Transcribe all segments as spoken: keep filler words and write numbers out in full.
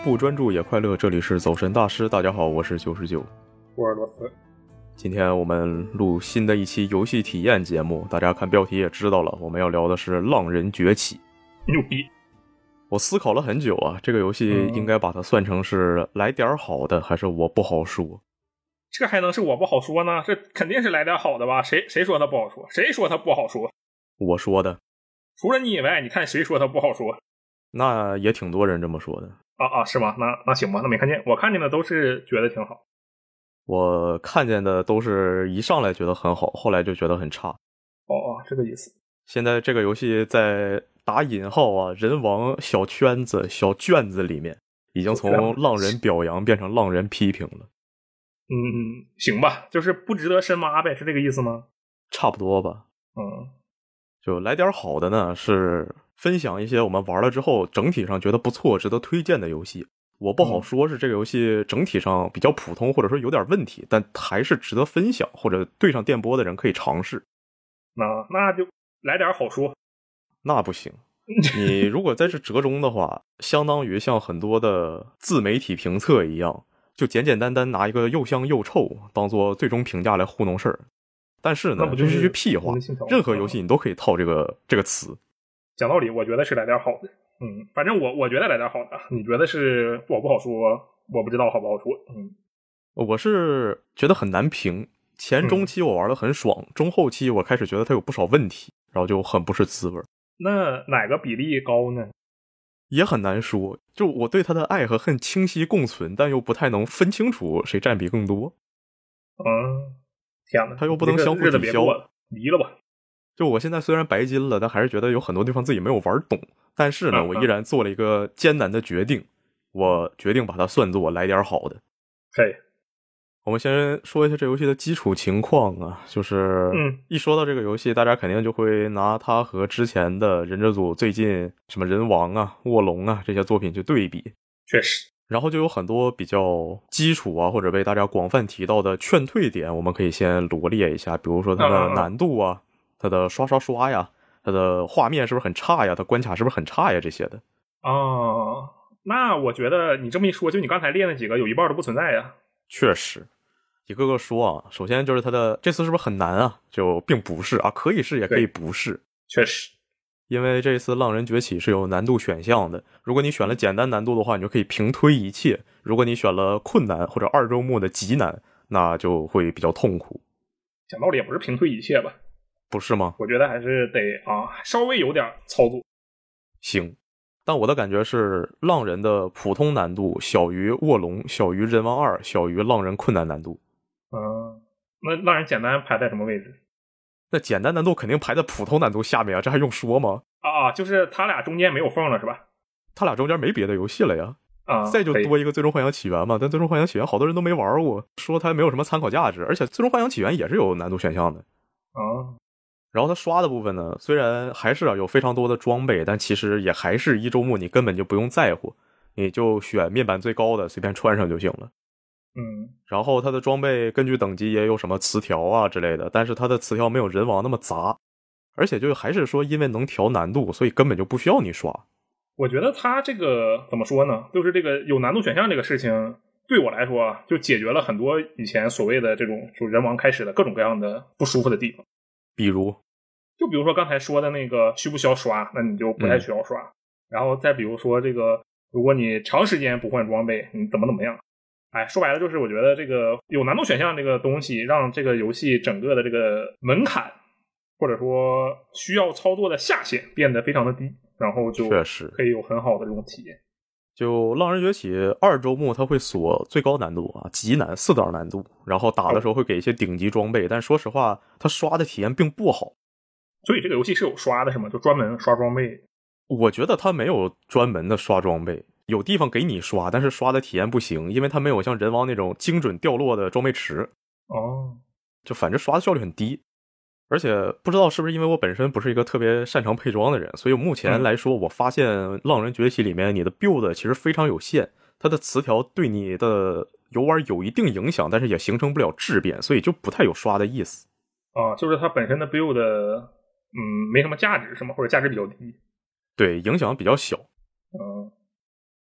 不专注也快乐，这里是走神大师。大家好，我是九十九， 我是罗斯。 今天我们录新的一期游戏体验节目，大家看标题也知道了，我们要聊的是《浪人崛起》。 牛逼！ 我思考了很久啊，这个游戏应该把它算成是来点好的，还是我不好说？ 这还能是我不好说呢？这肯定是来点好的吧？谁谁说它不好说？谁说它不好说？ 我说的。 除了你以外，你看谁说它不好说？ 那也挺多人这么说的。 啊啊，是吗？那那行吧，那没看见，我看见的都是觉得挺好。 我看见的都是一上来觉得很好，后来就觉得很差。 哦哦，这个意思。 现在这个游戏在打引号啊，人王小圈子、小卷子里面，已经从浪人表扬变成浪人批评了。 嗯，行吧，就是不值得深挖呗，是这个意思吗？ 差不多吧。 嗯， 就来点好的呢，是分享一些我们玩了之后整体上觉得不错、值得推荐的游戏。我不好说是这个游戏整体上比较普通，或者说有点问题，但还是值得分享，或者对上电波的人可以尝试。 那那就来点好说。 那不行，你如果在这折中的话，相当于像很多的自媒体评测一样，就简简单单拿一个又香又臭当做最终评价来糊弄事儿。但是呢， 这是句屁话，任何游戏你都可以套这个这个词。 讲道理，我觉得是来点好的。嗯，反正我我觉得来点好的，你觉得是我不好说，我不知道好不好说。嗯， 我是觉得很难评。前中期我玩得很爽，嗯、中后期我开始觉得它有不少问题，然后就很不是滋味。 那哪个比例高呢？ 也很难说，就我对他的爱和恨清晰共存，但又不太能分清楚谁占比更多。 嗯，天哪， 他又不能相互抵消， 离了吧。 就我现在虽然白金了，但还是觉得有很多地方自己没有玩懂。但是呢，我依然做了一个艰难的决定，我决定把它算作来点好的。 嘿， 我们先说一下这游戏的基础情况啊，就是一说到这个游戏，大家肯定就会拿它和之前的忍者组最近什么人王啊、卧龙啊这些作品去对比。 确实。 然后就有很多比较基础啊，或者被大家广泛提到的劝退点，我们可以先罗列一下，比如说它的难度啊，它的刷刷刷呀，它的画面是不是很差呀，它关卡是不是很差呀，这些的。 哦，那我觉得你这么一说，就你刚才列那几个有一半都不存在呀。 确实，一个个说啊，首先就是它的这次是不是很难啊？就并不是啊，可以是也可以不是。 确实。 因为这次浪人崛起是有难度选项的，如果你选了简单难度的话，你就可以平推一切；如果你选了困难或者二周目的极难，那就会比较痛苦。 讲道理也不是平推一切吧？ 不是吗？ 我觉得还是得啊，稍微有点操作。 行，但我的感觉是浪人的普通难度小于卧龙，小于人王二，小于浪人困难难度。 嗯，那浪人简单排在什么位置？ 那简单难度肯定排在普通难度下面啊，这还用说吗？ 啊，就是他俩中间没有缝了是吧？ 他俩中间没别的游戏了呀。 啊， 再就多一个最终幻想起源嘛，但最终幻想起源好多人都没玩过，说它没有什么参考价值，而且最终幻想起源也是有难度选项的。 啊， 然后它刷的部分呢，虽然还是啊有非常多的装备，但其实也还是一周目你根本就不用在乎，你就选面板最高的随便穿上就行了。 嗯， 然后它的装备根据等级也有什么词条啊之类的，但是它的词条没有人王那么杂，而且就还是说因为能调难度，所以根本就不需要你刷。 我觉得它这个怎么说呢，就是这个有难度选项这个事情对我来说就解决了很多以前所谓的这种就人王开始的各种各样的不舒服的地方。 比如就比如说刚才说的那个需不需要刷，那你就不太需要刷、嗯、然后再比如说这个如果你长时间不换装备你怎么怎么样。哎，说白了就是我觉得这个有难度选项这个东西让这个游戏整个的这个门槛或者说需要操作的下限变得非常的低，然后就确实可以有很好的这种体验。 就浪人崛起二周目它会锁最高难度啊，极难四档难度，然后打的时候会给一些顶级装备、哦、但说实话它刷的体验并不好。 所以这个游戏是有刷的是吗？就专门刷装备？ 我觉得它没有专门的刷装备，有地方给你刷，但是刷的体验不行，因为它没有像人王那种精准掉落的装备池。 哦， 就反正刷的效率很低。而且不知道是不是因为我本身不是一个特别擅长配装的人，所以目前来说、嗯、我发现浪人崛起里面你的 build 其实非常有限，它的词条对你的游玩有一定影响，但是也形成不了质变，所以就不太有刷的意思。 啊，就是它本身的 build 嗯没什么价值是吗？或者价值比较低？ 对，影响比较小。 嗯，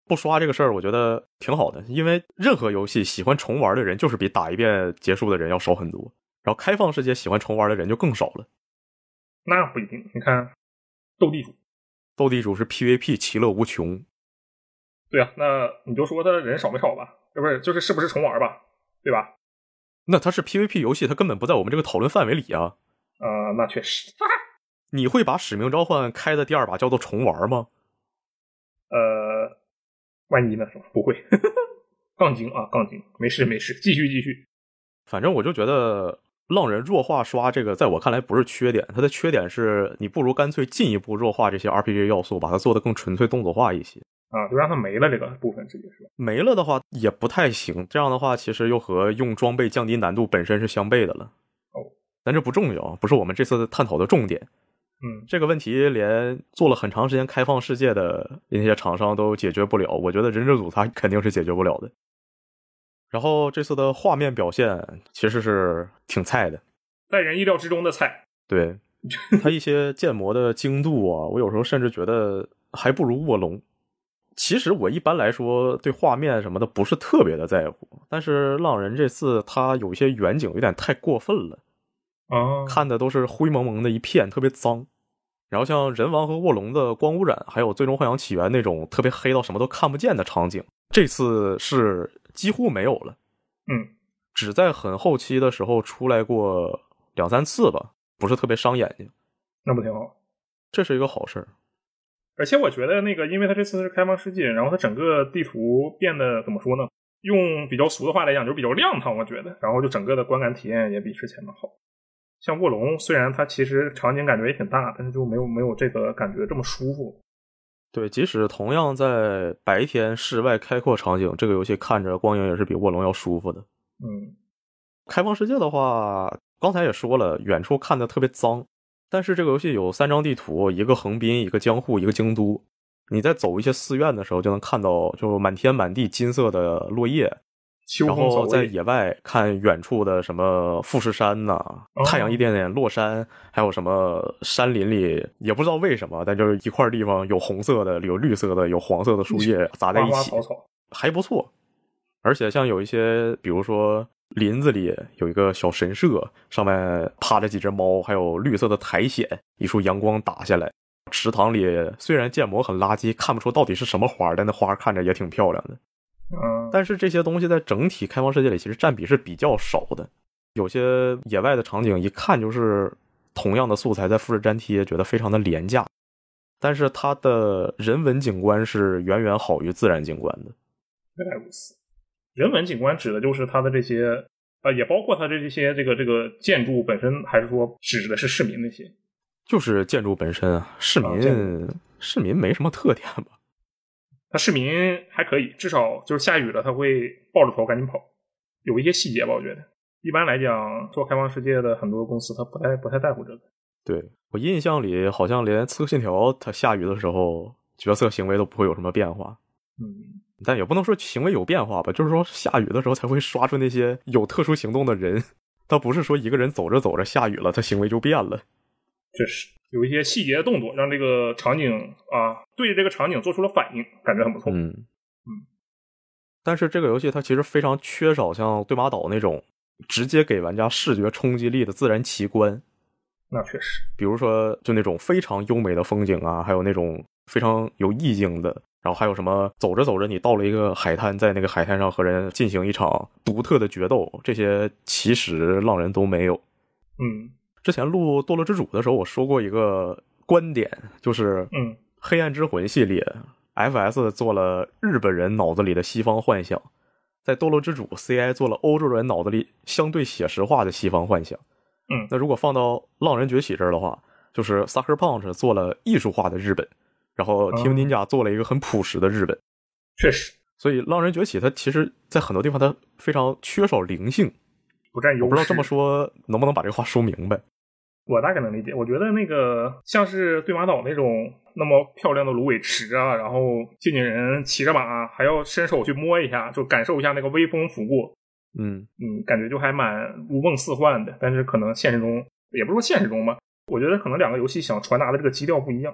不刷这个事儿，我觉得挺好的，因为任何游戏喜欢重玩的人就是比打一遍结束的人要少很多，然后开放世界喜欢重玩的人就更少了。 那不一定，你看斗地主， 斗地主是 P V P 其乐无穷。 对啊，那你就说他人少没少吧，是不是？就是是不是重玩吧，对吧？ 那它是 P V P 游戏，它根本不在我们这个讨论范围里啊。 呃，那确实。 你会把使命召唤开的第二把叫做重玩吗？ 呃，万一呢？是吧？不会。杠精啊，杠精，没事没事，继续继续。 反正我就觉得浪人弱化刷这个在我看来不是缺点，它的缺点是你不如干脆进一步弱化这些 R P G 要素，把它做得更纯粹动作化一些啊，就让它没了这个部分直接是吧？ 没了的话也不太行，这样的话其实又和用装备降低难度本身是相悖的了。 哦， 但这不重要，不是我们这次探讨的重点。 嗯， 这个问题连做了很长时间开放世界的那些厂商都解决不了，我觉得忍者组它肯定是解决不了的。然后这次的画面表现其实是挺菜的， 在人意料之中的菜。 对，它一些建模的精度啊，我有时候甚至觉得还不如卧龙。其实我一般来说对画面什么的不是特别的在乎，但是浪人这次它有一些远景有点太过分了， 哦， 看的都是灰蒙蒙的一片，特别脏。然后像人王和卧龙的光污染，还有最终幻想起源那种特别黑到什么都看不见的场景，这次是几乎没有了。 嗯， 只在很后期的时候出来过两三次吧，不是特别伤眼睛。 那不挺好？ 这是一个好事。 而且我觉得那个，因为它这次是开放世界，然后它整个地图变得怎么说呢？用比较俗的话来讲，就是比较亮堂，我觉得。然后就整个的观感体验也比之前的好。像卧龙，虽然它其实场景感觉也挺大，但是就没有没有这个感觉这么舒服。 对，即使同样在白天室外开阔场景，这个游戏看着光影也是比卧龙要舒服的。 嗯， 开放世界的话，刚才也说了，远处看的特别脏。但是这个游戏有三张地图，一个横滨，一个江户，一个京都。你在走一些寺院的时候，就能看到就满天满地金色的落叶。然后在野外看远处的什么富士山呐、啊哦、太阳一点点落山，还有什么山林里也不知道为什么，但就是一块地方有红色的，有绿色的，有黄色的树叶杂在一起， 花花草草还不错。而且像有一些比如说林子里有一个小神社，上面趴着几只猫，还有绿色的苔藓，一束阳光打下来。池塘里虽然建模很垃圾，看不出到底是什么花，但那花看着也挺漂亮的。 嗯， 但是这些东西在整体开放世界里其实占比是比较少的。有些野外的场景一看就是同样的素材在复制粘贴，觉得非常的廉价。但是它的人文景观是远远好于自然景观的。 原来如此。人文景观指的就是它的这些呃，也包括它这些这个这个建筑本身，还是说指的是市民那些？ 就是建筑本身啊，市民、啊、市民没什么特点吧。 它市民还可以，至少就是下雨了，他会抱着头赶紧跑。有一些细节吧，我觉得一般来讲，做开放世界的很多公司，他不太不太在乎这个。 对，我印象里，好像连刺客信条，它下雨的时候，角色行为都不会有什么变化。 嗯， 但也不能说行为有变化吧，就是说下雨的时候才会刷出那些有特殊行动的人。他不是说一个人走着走着下雨了，他行为就变了。 确实有一些细节的动作让这个场景啊对这个场景做出了反应，感觉很不错。 嗯嗯， 但是这个游戏它其实非常缺少像对马岛那种直接给玩家视觉冲击力的自然奇观。 那确实， 比如说就那种非常优美的风景啊，还有那种非常有意境的，然后还有什么走着走着你到了一个海滩，在那个海滩上和人进行一场独特的决斗，这些其实浪人都没有。 嗯， 之前录堕落之主的时候我说过一个观点，就是嗯， 黑暗之魂系列 F S 做了日本人脑子里的西方幻想，在堕落之主 C I 做了欧洲人脑子里相对写实化的西方幻想。 嗯， 那如果放到浪人崛起这儿的话，就是 Sucker Punch 做了艺术化的日本，然后 Team Ninja 做了一个很朴实的日本。 确实， 所以浪人崛起它其实在很多地方它非常缺少灵性， 不占优势。 我不知道这么说能不能把这个话说明白。 我大概能理解，我觉得那个像是对马岛那种那么漂亮的芦苇池啊，然后静静人骑着马还要伸手去摸一下，就感受一下那个微风拂过， 嗯嗯，感觉就还蛮如梦似幻的。但是可能现实中，也不是说现实中吧，我觉得可能两个游戏想传达的这个基调不一样。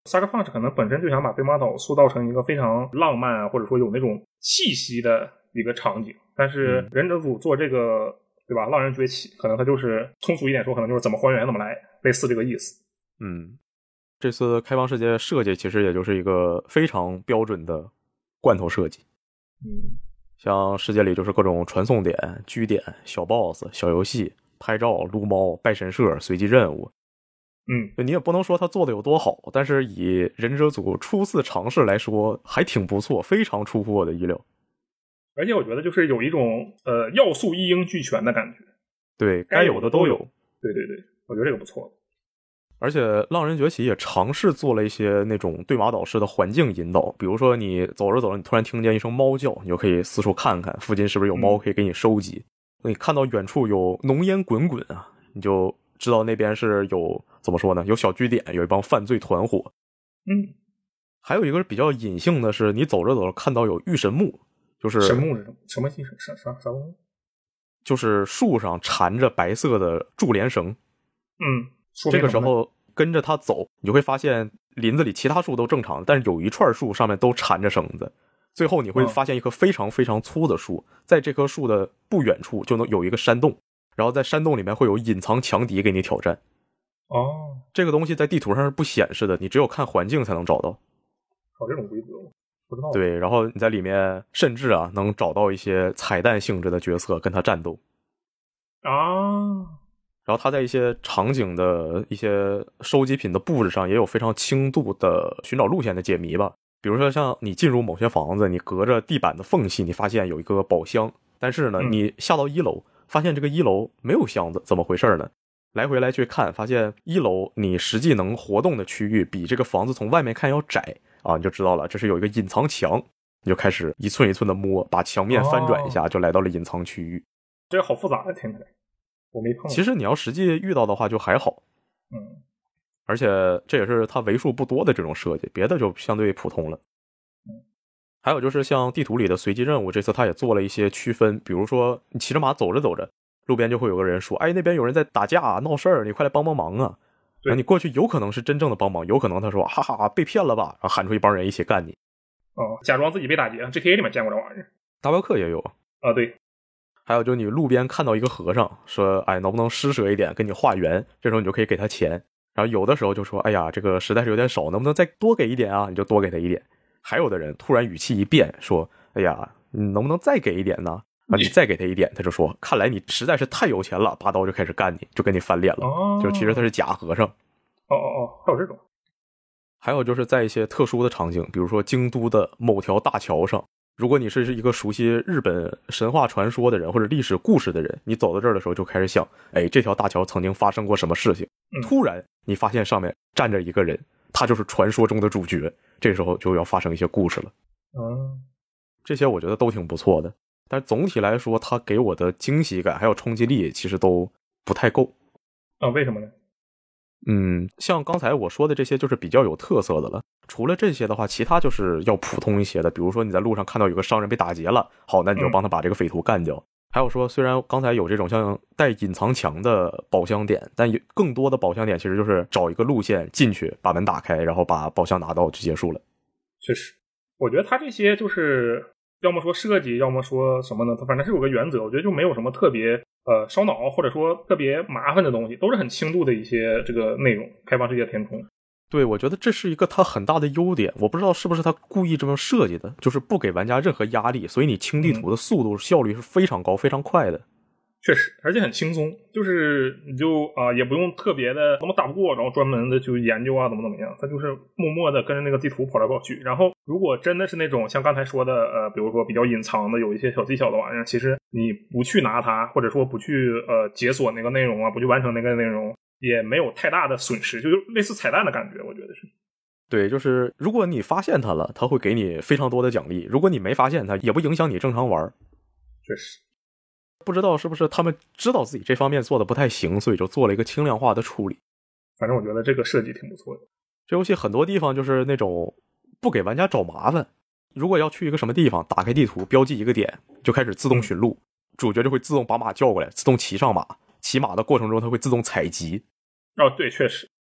Sucker Punch 可能本身就想把对马岛塑造成一个非常浪漫啊，或者说有那种气息的一个场景，但是忍者组做这个，对吧？浪人崛起，可能它就是通俗一点说，可能就是怎么还原怎么来，类似这个意思。 嗯，这次开放世界设计其实也就是一个非常标准的罐头设计。 嗯， 像世界里就是各种传送点、据点、小 boss、小游戏、拍照、撸猫、拜神社、随机任务。 嗯， 你也不能说他做的有多好，但是以忍者组初次尝试来说，还挺不错，非常出乎我的意料。 而且我觉得就是有一种呃要素一应俱全的感觉， 对，该有的都有。 对对对，我觉得这个不错。 而且浪人崛起也尝试做了一些那种对马岛式的环境引导，比如说你走着走着，你突然听见一声猫叫，你就可以四处看看附近是不是有猫可以给你收集。嗯、你看到远处有浓烟滚滚啊，你就知道那边是有怎么说呢？有小据点，有一帮犯罪团伙。 嗯， 还有一个比较隐性的是，你走着走着看到有御神木，就是神木是什么？什么什啥啥啥东西？ 就是树上缠着白色的柱连绳。 嗯。 这个时候跟着它走，你就会发现林子里其他树都正常，但是有一串树上面都缠着绳子。最后你会发现一棵非常非常粗的树，在这棵树的不远处就能有一个山洞，然后在山洞里面会有隐藏强敌给你挑战。 哦， 这个东西在地图上是不显示的，你只有看环境才能找到。 哦，这种规则不知道。 对，然后你在里面甚至啊能找到一些彩蛋性质的角色跟他战斗。 啊。 然后它在一些场景的一些收集品的布置上也有非常轻度的寻找路线的解谜吧。比如说像你进入某些房子，你隔着地板的缝隙你发现有一个宝箱，但是呢你下到一楼发现这个一楼没有箱子，怎么回事呢？来回来去看，发现一楼你实际能活动的区域比这个房子从外面看要窄啊，你就知道了这是有一个隐藏墙，你就开始一寸一寸的摸，把墙面翻转一下、哦、就来到了隐藏区域。 这个好复杂的，听起来我没碰。 其实你要实际遇到的话就还好。 嗯， 而且这也是它为数不多的这种设计，别的就相对普通了。 嗯， 还有就是像地图里的随机任务，这次它也做了一些区分，比如说你骑着马走着走着，路边就会有个人说，哎，那边有人在打架闹事儿，你快来帮帮忙啊。然后你过去有可能是真正的帮忙，有可能他说哈哈被骗了吧，然后喊出一帮人一起干你。 哦，假装自己被打劫。 G T A 里面见过这玩意儿， 大镖客也有啊。对， 还有就你路边看到一个和尚说，哎，能不能施舍一点跟你化缘，这时候你就可以给他钱。然后有的时候就说，哎呀这个实在是有点少，能不能再多给一点啊，你就多给他一点。还有的人突然语气一变说，哎呀你能不能再给一点呢，啊，你再给他一点，他就说看来你实在是太有钱了，拔刀就开始干你，就跟你翻脸了。 哦， 就其实他是假和尚。 哦哦哦，还有这种。 还有就是在一些特殊的场景，比如说京都的某条大桥上，如果你是一个熟悉日本神话传说的人或者历史故事的人，你走到这儿的时候就开始想，哎，这条大桥曾经发生过什么事情、嗯、突然你发现上面站着一个人，他就是传说中的主角，这时候就要发生一些故事了。 嗯， 这些我觉得都挺不错的，但总体来说它给我的惊喜感还有冲击力其实都不太够。 啊，为什么呢？ 嗯，像刚才我说的这些就是比较有特色的了，除了这些的话，其他就是要普通一些的，比如说你在路上看到有个商人被打劫了，好，那你就帮他把这个匪徒干掉、嗯、还有说虽然刚才有这种像带隐藏墙的宝箱点，但更多的宝箱点其实就是找一个路线进去，把门打开，然后把宝箱拿到就结束了。 确实我觉得他这些就是要么说设计，要么说什么呢，他反正是有个原则，我觉得就没有什么特别呃烧脑或者说特别麻烦的东西，都是很轻度的一些这个内容，开放世界填充。 对，我觉得这是一个它很大的优点，我不知道是不是他故意这么设计的，就是不给玩家任何压力，所以你清地图的速度、嗯、效率是非常高非常快的。 确实，而且很轻松，就是你就啊、呃、也不用特别的怎么打不过，然后专门的就研究啊怎么怎么样，他就是默默的跟着那个地图跑来跑去。然后如果真的是那种像刚才说的呃比如说比较隐藏的有一些小技巧的玩意儿，其实你不去拿它，或者说不去呃解锁那个内容啊，不去完成那个内容，也没有太大的损失，就是类似彩蛋的感觉，我觉得是。 对，就是如果你发现它了，它会给你非常多的奖励，如果你没发现它，也不影响你正常玩。 确实。 不知道是不是他们知道自己这方面做的不太行，所以就做了一个轻量化的处理。 反正我觉得这个设计挺不错的。 这游戏很多地方就是那种不给玩家找麻烦，如果要去一个什么地方，打开地图标记一个点，就开始自动寻路、嗯、主角就会自动把马叫过来，自动骑上马，骑马的过程中它会自动采集。 哦，对，确实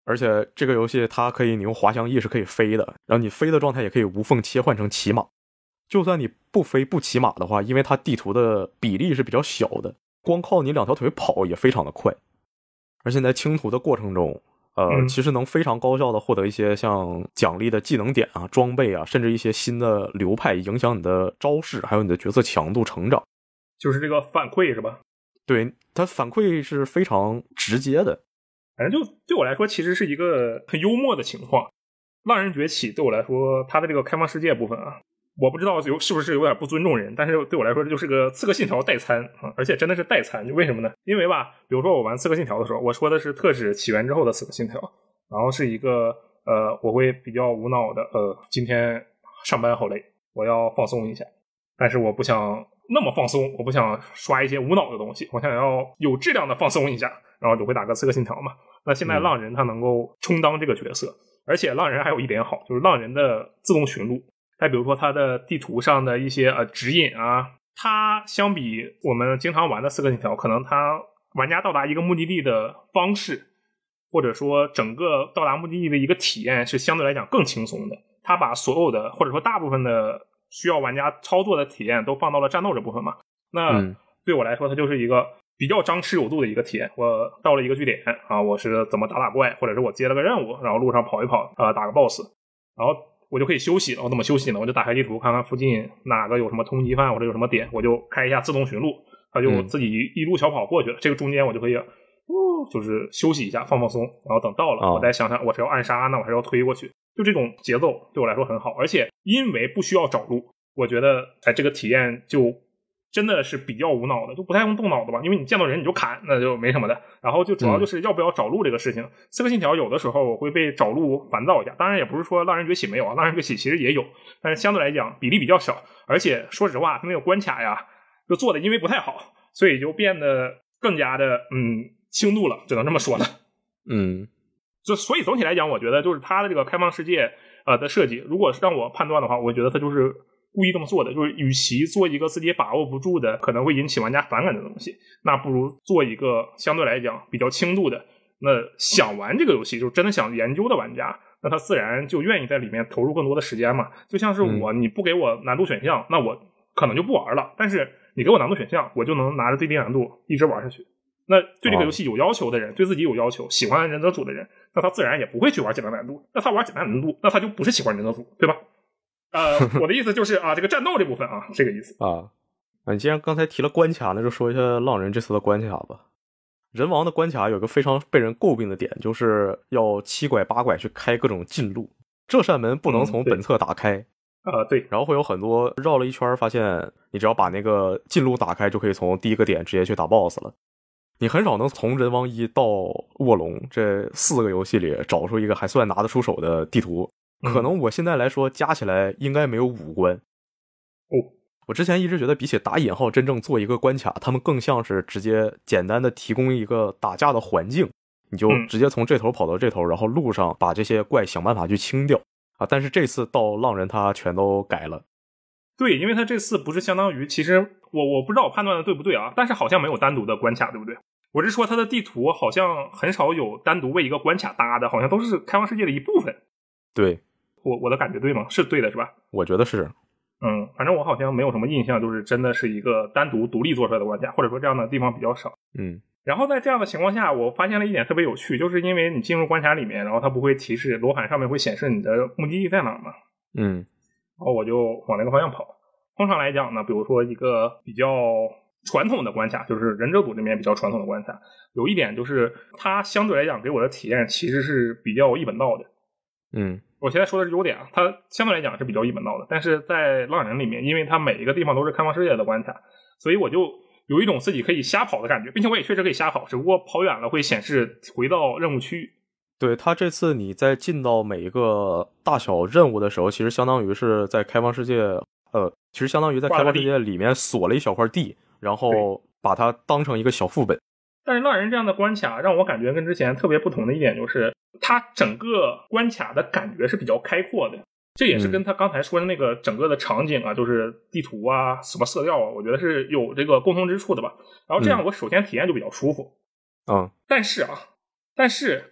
而且这个游戏它可以你用滑翔翼是可以飞的，然后你飞的状态也可以无缝切换成骑马。就算你不飞不骑马的话，因为它地图的比例是比较小的，光靠你两条腿跑也非常的快。而且在清图的过程中，呃， 嗯、 其实能非常高效的获得一些像奖励的技能点啊、装备啊，甚至一些新的流派，影响你的招式，还有你的角色强度成长。 就是这个反馈是吧？ 对，它反馈是非常直接的。 反正就对我来说，其实是一个很幽默的情况。浪人崛起对我来说，它的这个开放世界部分啊，我不知道有是不是有点不尊重人，但是对我来说，这就是个刺客信条代餐啊，而且真的是代餐。为什么呢？因为吧，比如说我玩刺客信条的时候，我说的是特指起源之后的刺客信条，然后是一个呃，我会比较无脑的，呃，今天上班好累，我要放松一下，但是我不想那么放松，我不想刷一些无脑的东西，我想要有质量的放松一下，然后就会打个刺客信条嘛。那现在浪人他能够充当这个角色，嗯、而且浪人还有一点好，就是浪人的自动寻路。再比如说它的地图上的一些呃指引啊，它相比我们经常玩的刺客信条，可能它玩家到达一个目的地的方式，或者说整个到达目的地的一个体验是相对来讲更轻松的。它把所有的或者说大部分的需要玩家操作的体验都放到了战斗这部分嘛。那对我来说，它就是一个比较张弛有度的一个体验。我到了一个据点啊，我是怎么打打怪，或者是我接了个任务，然后路上跑一跑啊、呃，打个 boss， 然后我就可以休息了。我怎么休息呢？我就打开地图看看附近哪个有什么通缉犯或者有什么点，我就开一下自动寻路，它就自己一路小跑过去了。嗯、这个中间我就可以，哦，就是休息一下，放放松，然后等到了，哦、我再想想我是要暗杀呢，我还是要推过去。就这种节奏对我来说很好，而且因为不需要找路，我觉得哎，这个体验就真的是比较无脑的，就不太用动脑的吧，因为你见到人你就砍，那就没什么的。然后就主要就是要不要找路这个事情。刺客信条有的时候我会被找路烦躁一下，当然也不是说浪人崛起没有啊，浪人崛起其实也有，但是相对来讲比例比较少，而且说实话，它那个关卡呀，就做的因为不太好，所以就变得更加的嗯轻度了，只能这么说了。 嗯。 就所以总体来讲，我觉得就是它的这个开放世界呃的设计，如果是让我判断的话，我觉得它就是故意这么做的，就是与其做一个自己把握不住的可能会引起玩家反感的东西，那不如做一个相对来讲比较轻度的，那想玩这个游戏就是真的想研究的玩家，那他自然就愿意在里面投入更多的时间嘛。就像是我，你不给我难度选项，那我可能就不玩了，但是你给我难度选项，我就能拿着最低难度一直玩下去。那对这个游戏有要求的人，对自己有要求，喜欢忍者组的人，那他自然也不会去玩简单难度。那他玩简单难度，那他就不是喜欢忍者组，对吧？呃，我的意思就是啊，这个战斗这部分啊，这个意思啊。你既然刚才提了关卡，那就说一下浪人这次的关卡吧。人王的关卡有个非常被人诟病的点，就是要七拐八拐去开各种近路，这扇门不能从本侧打开。 啊、嗯呃，对。 然后会有很多绕了一圈，发现你只要把那个近路打开，就可以从第一个点直接去打 boss 了。你很少能从人王一到卧龙这四个游戏里找出一个还算拿得出手的地图，可能我现在来说加起来应该没有五关。 哦， 我之前一直觉得比起打引号真正做一个关卡，他们更像是直接简单的提供一个打架的环境，你就直接从这头跑到这头，然后路上把这些怪想办法去清掉啊。但是这次到浪人他全都改了。 对，因为他这次不是相当于，其实我我不知道我判断的对不对啊，但是好像没有单独的关卡，对不对？我是说它的地图好像很少有单独为一个关卡搭的，好像都是开放世界的一部分。 对， 我我的感觉对吗？是对的是吧？ 我觉得是。 嗯，反正我好像没有什么印象，就是真的是一个单独独立做出来的关卡，或者说这样的地方比较少。 嗯， 然后在这样的情况下，我发现了一点特别有趣，就是因为你进入关卡里面，然后它不会提示罗盘上面会显示你的目的地在哪嘛？ 嗯， 然后我就往那个方向跑。通常来讲呢，比如说一个比较传统的关卡，就是忍者组这边比较传统的关卡，有一点就是它相对来讲给我的体验其实是比较一本道的。 嗯， 我现在说的是优点啊，它相对来讲是比较一本道的，但是在浪人里面，因为它每一个地方都是开放世界的关卡，所以我就有一种自己可以瞎跑的感觉，并且我也确实可以瞎跑，只不过跑远了会显示回到任务区域。 对，它这次你在进到每一个大小任务的时候，其实相当于是在开放世界呃，其实相当于在开放世界里面锁了一小块地，然后把它当成一个小副本。 但是浪人这样的关卡让我感觉跟之前特别不同的一点就是，它整个关卡的感觉是比较开阔的，这也是跟他刚才说的那个整个的场景啊，嗯、就是地图啊、什么色调啊，我觉得是有这个共同之处的吧。然后这样我首先体验就比较舒服。 嗯， 但是啊，但是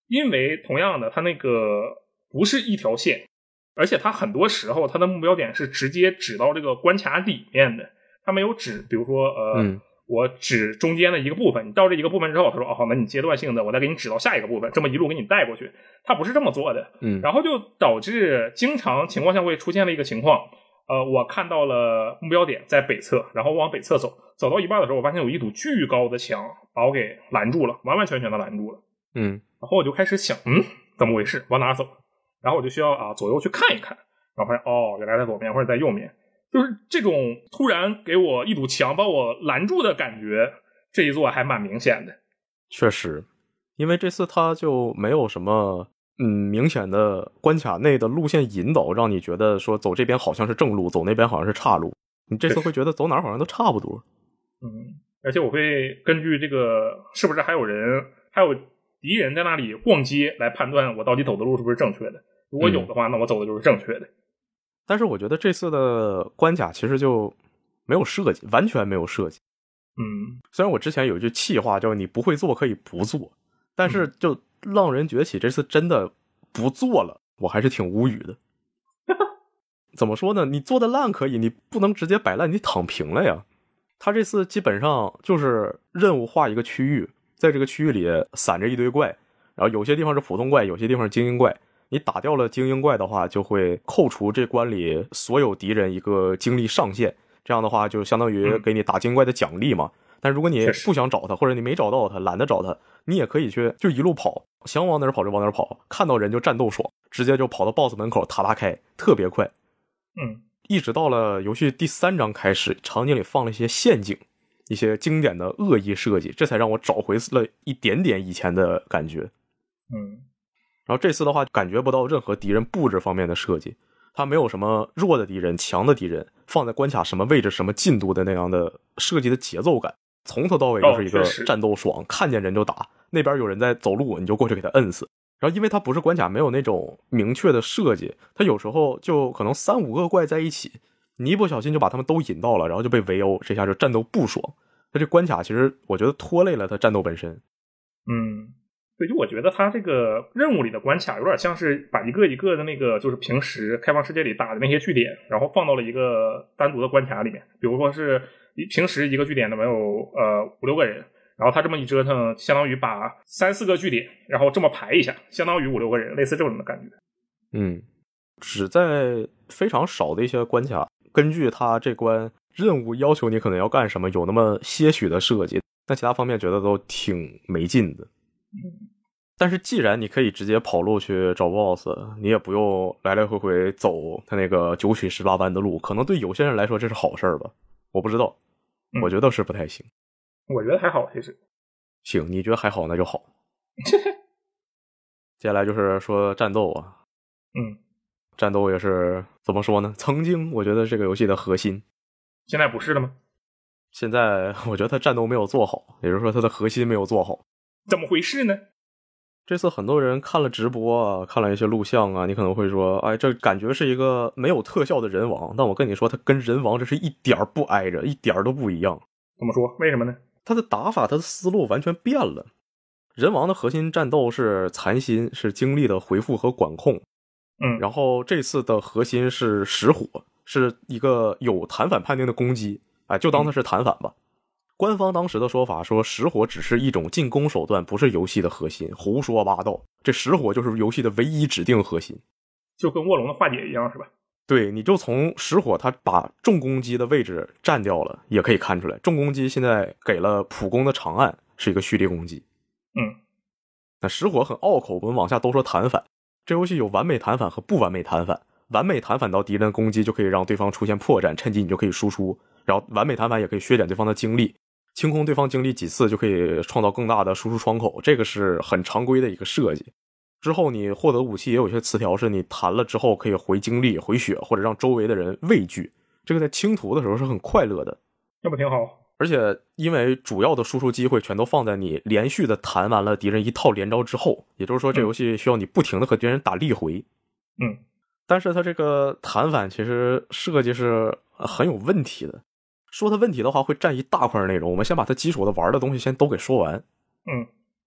因为同样的，它那个不是一条线，而且它很多时候它的目标点是直接指到这个关卡里面的，它没有指，比如说呃。 嗯我指中间的一个部分，你到这一个部分之后，他说：“哦，好，那你阶段性的，我再给你指到下一个部分，这么一路给你带过去。”他不是这么做的， 嗯， 然后就导致经常情况下会出现了一个情况，呃，我看到了目标点在北侧，然后往北侧走，走到一半的时候，我发现有一堵巨高的墙把我给拦住了，完完全全的拦住了。 嗯， 然后我就开始想，嗯，怎么回事？往哪走？然后我就需要啊左右去看一看，然后发现哦，原来在左边或者在右面。就是这种突然给我一堵墙把我拦住的感觉，这一座还蛮明显的。 确实，因为这次它就没有什么嗯明显的关卡内的路线引导，让你觉得说走这边好像是正路，走那边好像是岔路。你这次会觉得走哪儿好像都差不多。 嗯，而且我会根据这个是不是还有人还有敌人在那里逛街来判断我到底走的路是不是正确的。如果有的话，嗯、那我走的就是正确的。 但是我觉得这次的关卡其实就没有设计，完全没有设计。 嗯， 虽然我之前有一句气话叫你不会做可以不做，但是就浪人崛起这次真的不做了，我还是挺无语的。怎么说呢？你做的烂可以，你不能直接摆烂，你躺平了呀。他这次基本上就是任务画一个区域，在这个区域里散着一堆怪，然后有些地方是普通怪，有些地方是精英怪。你打掉了精英怪的话，就会扣除这关里所有敌人一个精力上限，这样的话就相当于给你打精英怪的奖励嘛。但如果你不想找他，或者你没找到他，懒得找他，你也可以去就一路跑，想往哪儿跑就往哪儿跑，看到人就战斗爽，直接就跑到 boss 门口塔拉开，特别快。 嗯， 一直到了游戏第三章开始，场景里放了一些陷阱，一些经典的恶意设计，这才让我找回了一点点以前的感觉。 嗯。 然后这次的话感觉不到任何敌人布置方面的设计，它没有什么弱的敌人强的敌人放在关卡什么位置什么进度的那样的设计的节奏感，从头到尾就是一个战斗爽、哦、看见人就打，那边有人在走路你就过去给他摁死。然后因为它不是关卡，没有那种明确的设计，它有时候就可能三五个怪在一起，你一不小心就把他们都引到了，然后就被围殴，这下就战斗不爽。它这关卡其实我觉得拖累了它战斗本身。 嗯，对，就我觉得它这个任务里的关卡有点像是把一个一个的那个就是平时开放世界里打的那些据点，然后放到了一个单独的关卡里面。比如说是平时一个据点的没有呃五六个人，然后他这么一折腾，相当于把三四个据点然后这么排一下，相当于五六个人，类似这种的感觉。 嗯，只在非常少的一些关卡，根据他这关任务要求你可能要干什么，有那么些许的设计，但其他方面觉得都挺没劲的。 嗯， 但是既然你可以直接跑路去找 boss， 你也不用来来回回走他那个九曲十八弯的路，可能对有些人来说这是好事吧，我不知道，我觉得是不太行。 我觉得还好，其实行，你觉得还好那就好。接下来就是说战斗啊， 嗯， 战斗也是怎么说呢？曾经我觉得这个游戏的核心， 现在不是了吗？ 现在我觉得它战斗没有做好，也就是说它的核心没有做好。 怎么回事呢？ 这次很多人看了直播啊，看了一些录像啊，你可能会说，哎，这感觉是一个没有特效的人王。但我跟你说，它跟人王这是一点不挨着，一点都不一样。 怎么说？为什么呢？ 它的打法，它的思路完全变了。人王的核心战斗是残心，是精力的回复和管控。 嗯， 然后这次的核心是实火，是一个有弹反判定的攻击，哎，就当它是弹反吧。嗯，官方当时的说法说实火只是一种进攻手段，不是游戏的核心，胡说八道。这实火就是游戏的唯一指定核心， 就跟卧龙的化解一样，是吧？ 对，你就从实火它把重攻击的位置占掉了也可以看出来，重攻击现在给了普攻的长按是一个蓄力攻击。 嗯， 那实火很拗口，我们往下都说弹反，这游戏有完美弹反和不完美弹反，完美弹反到敌人的攻击就可以让对方出现破绽，趁机你就可以输出，然后完美弹反也可以削减对方的精力，清空对方精力几次就可以创造更大的输出窗口，这个是很常规的一个设计。之后你获得武器也有些词条是你弹了之后可以回精力回血，或者让周围的人畏惧，这个在清图的时候是很快乐的， 这不挺好？ 而且因为主要的输出机会全都放在你连续的弹完了敌人一套连招之后，也就是说这游戏需要你不停的和敌人打力回。 嗯， 但是它这个弹反其实设计是很有问题的，说它问题的话会占一大块内容，我们先把它基础的玩的东西先都给说完。 嗯，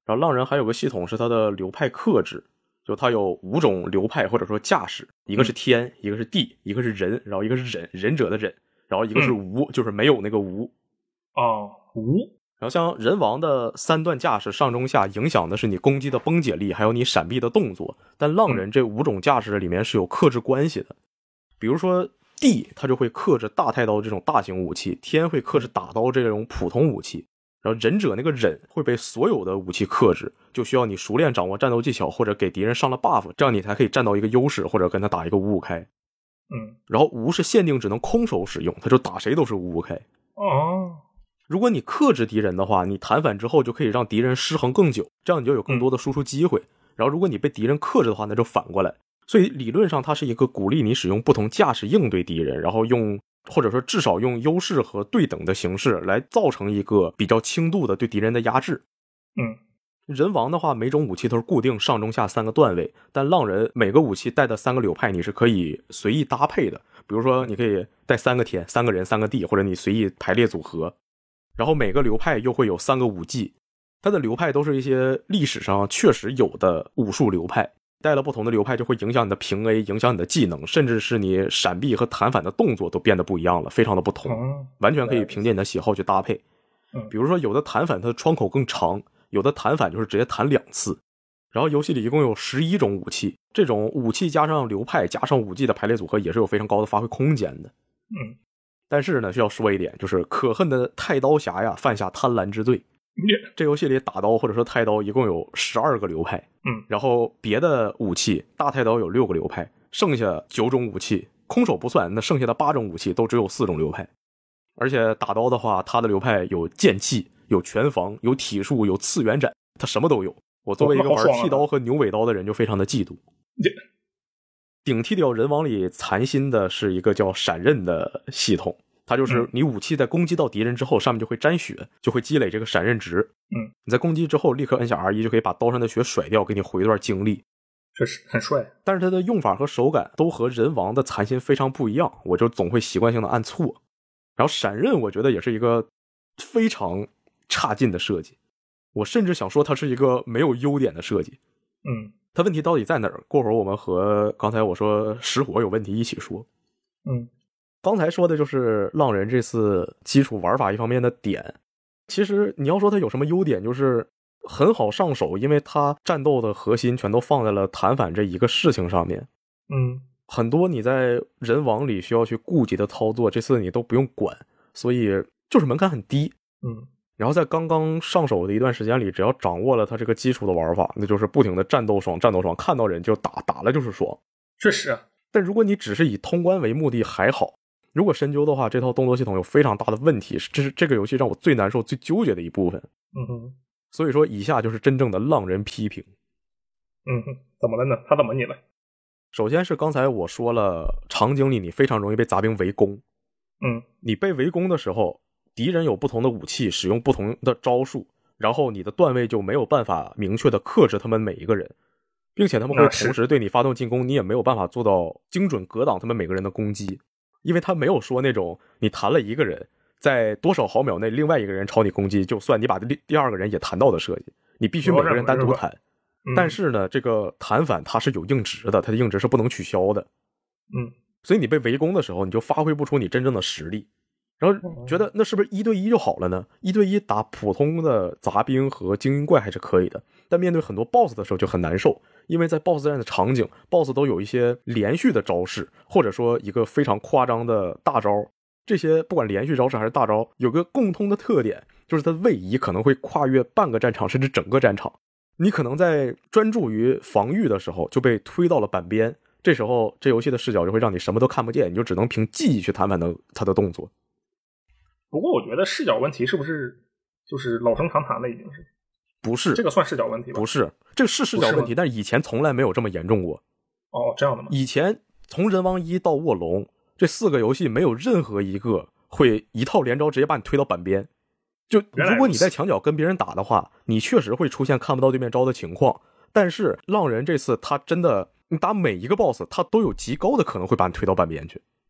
然后浪人还有个系统是它的流派克制，就它有五种流派或者说架势，一个是天、嗯、一个是地，一个是人，然后一个是忍忍者的忍，然后一个是无、嗯、就是没有那个无。 哦，无。 然后像人王的三段架势上中下影响的是你攻击的崩解力还有你闪避的动作，但浪人这五种架势里面是有克制关系的。比如说地它就会克制大太刀这种大型武器，天会克制打刀这种普通武器，然后忍者那个忍会被所有的武器克制，就需要你熟练掌握战斗技巧或者给敌人上了 buff， 这样你才可以占到一个优势或者跟他打一个五五开。 嗯， 然后无是限定只能空手使用，他就打谁都是五五开。 哦， 如果你克制敌人的话，你弹反之后就可以让敌人失衡更久，这样你就有更多的输出机会、嗯、然后如果你被敌人克制的话，那就反过来。所以理论上它是一个鼓励你使用不同架势应对敌人，然后用或者说至少用优势和对等的形式来造成一个比较轻度的对敌人的压制。 嗯， 人王的话每种武器都是固定上中下三个段位，但浪人每个武器带的三个流派你是可以随意搭配的，比如说你可以带三个天三个人三个地，或者你随意排列组合。然后每个流派又会有三个武技，它的流派都是一些历史上确实有的武术流派，带了不同的流派就会影响你的平 A， 影响你的技能，甚至是你闪避和弹反的动作都变得不一样了，非常的不同、嗯、完全可以凭借你的喜好去搭配、嗯、比如说有的弹反它的窗口更长，有的弹反就是直接弹两次。然后游戏里一共有十一种武器，这种武器加上流派加上武技的排列组合也是有非常高的发挥空间的。 嗯， 但是呢需要说一点，就是可恨的太刀侠呀犯下贪婪之罪。这游戏里打刀或者说太刀一共有十二个流派， 嗯， 然后别的武器大太刀有六个流派，剩下九种武器空手不算，那剩下的八种武器都只有四种流派。而且打刀的话，它的流派有剑气，有拳防，有体术，有次元斩，它什么都有。我作为一个玩剃刀和牛尾刀的人就非常的嫉妒。顶替掉人王里残心的是一个叫闪刃的系统，它就是你武器在攻击到敌人之后上面就会沾血，就会积累这个闪刃值。 嗯， 你在攻击之后立刻按下 R 一 就可以把刀上的血甩掉，给你回一段精力。 确实很帅， 但是它的用法和手感都和人王的残心非常不一样，我就总会习惯性的按错。然后闪刃我觉得也是一个非常差劲的设计，我甚至想说它是一个没有优点的设计。 嗯， 它问题到底在哪儿？过会儿我们和刚才我说石火有问题一起说。 嗯， 刚才说的就是浪人这次基础玩法一方面的点，其实你要说它有什么优点，就是很好上手，因为它战斗的核心全都放在了弹反这一个事情上面。 嗯， 很多你在人王里需要去顾及的操作，这次你都不用管，所以就是门槛很低。 嗯， 然后在刚刚上手的一段时间里，只要掌握了它这个基础的玩法，那就是不停的战斗爽战斗爽，看到人就打，打了就是爽。 确实啊， 但如果你只是以通关为目的还好，如果深究的话，这套动作系统有非常大的问题，这是这个游戏让我最难受最纠结的一部分。 嗯哼， 所以说以下就是真正的浪人批评。 嗯哼，怎么了呢？他怎么你了？ 首先是刚才我说了，场景里你非常容易被杂兵围攻。 嗯， 你被围攻的时候，敌人有不同的武器，使用不同的招数，然后你的段位就没有办法明确的克制他们每一个人，并且他们会同时对你发动进攻，你也没有办法做到精准格挡他们每个人的攻击，因为他没有说那种你弹了一个人，在多少毫秒内另外一个人朝你攻击，就算你把第二个人也弹到的设计，你必须每个人单独弹。但是呢，这个弹反它是有硬值的，它的硬值是不能取消的。 嗯， 所以你被围攻的时候，你就发挥不出你真正的实力。然后觉得那是不是一对一就好了呢？一对一打普通的杂兵和精英怪还是可以的，但面对很多 boss 的时候就很难受，因为在 boss 战的场景 boss 都有一些连续的招式，或者说一个非常夸张的大招。这些不管连续招式还是大招，有个共通的特点，就是它的位移可能会跨越半个战场甚至整个战场。你可能在专注于防御的时候就被推到了板边，这时候这游戏的视角就会让你什么都看不见，你就只能凭记忆去弹反它的动作。 不过我觉得视角问题是不是就是老生常谈了，已经是不是这个算视角问题吧？ 不是，这个是视角问题，但是以前从来没有这么严重过。 哦，这样的吗？ 以前从人王一到卧龙这四个游戏没有任何一个会一套连招直接把你推到板边。就如果你在墙角跟别人打的话，你确实会出现看不到对面招的情况，但是浪人这次他真的，你打每一个 boss 他都有极高的可能会把你推到半边去。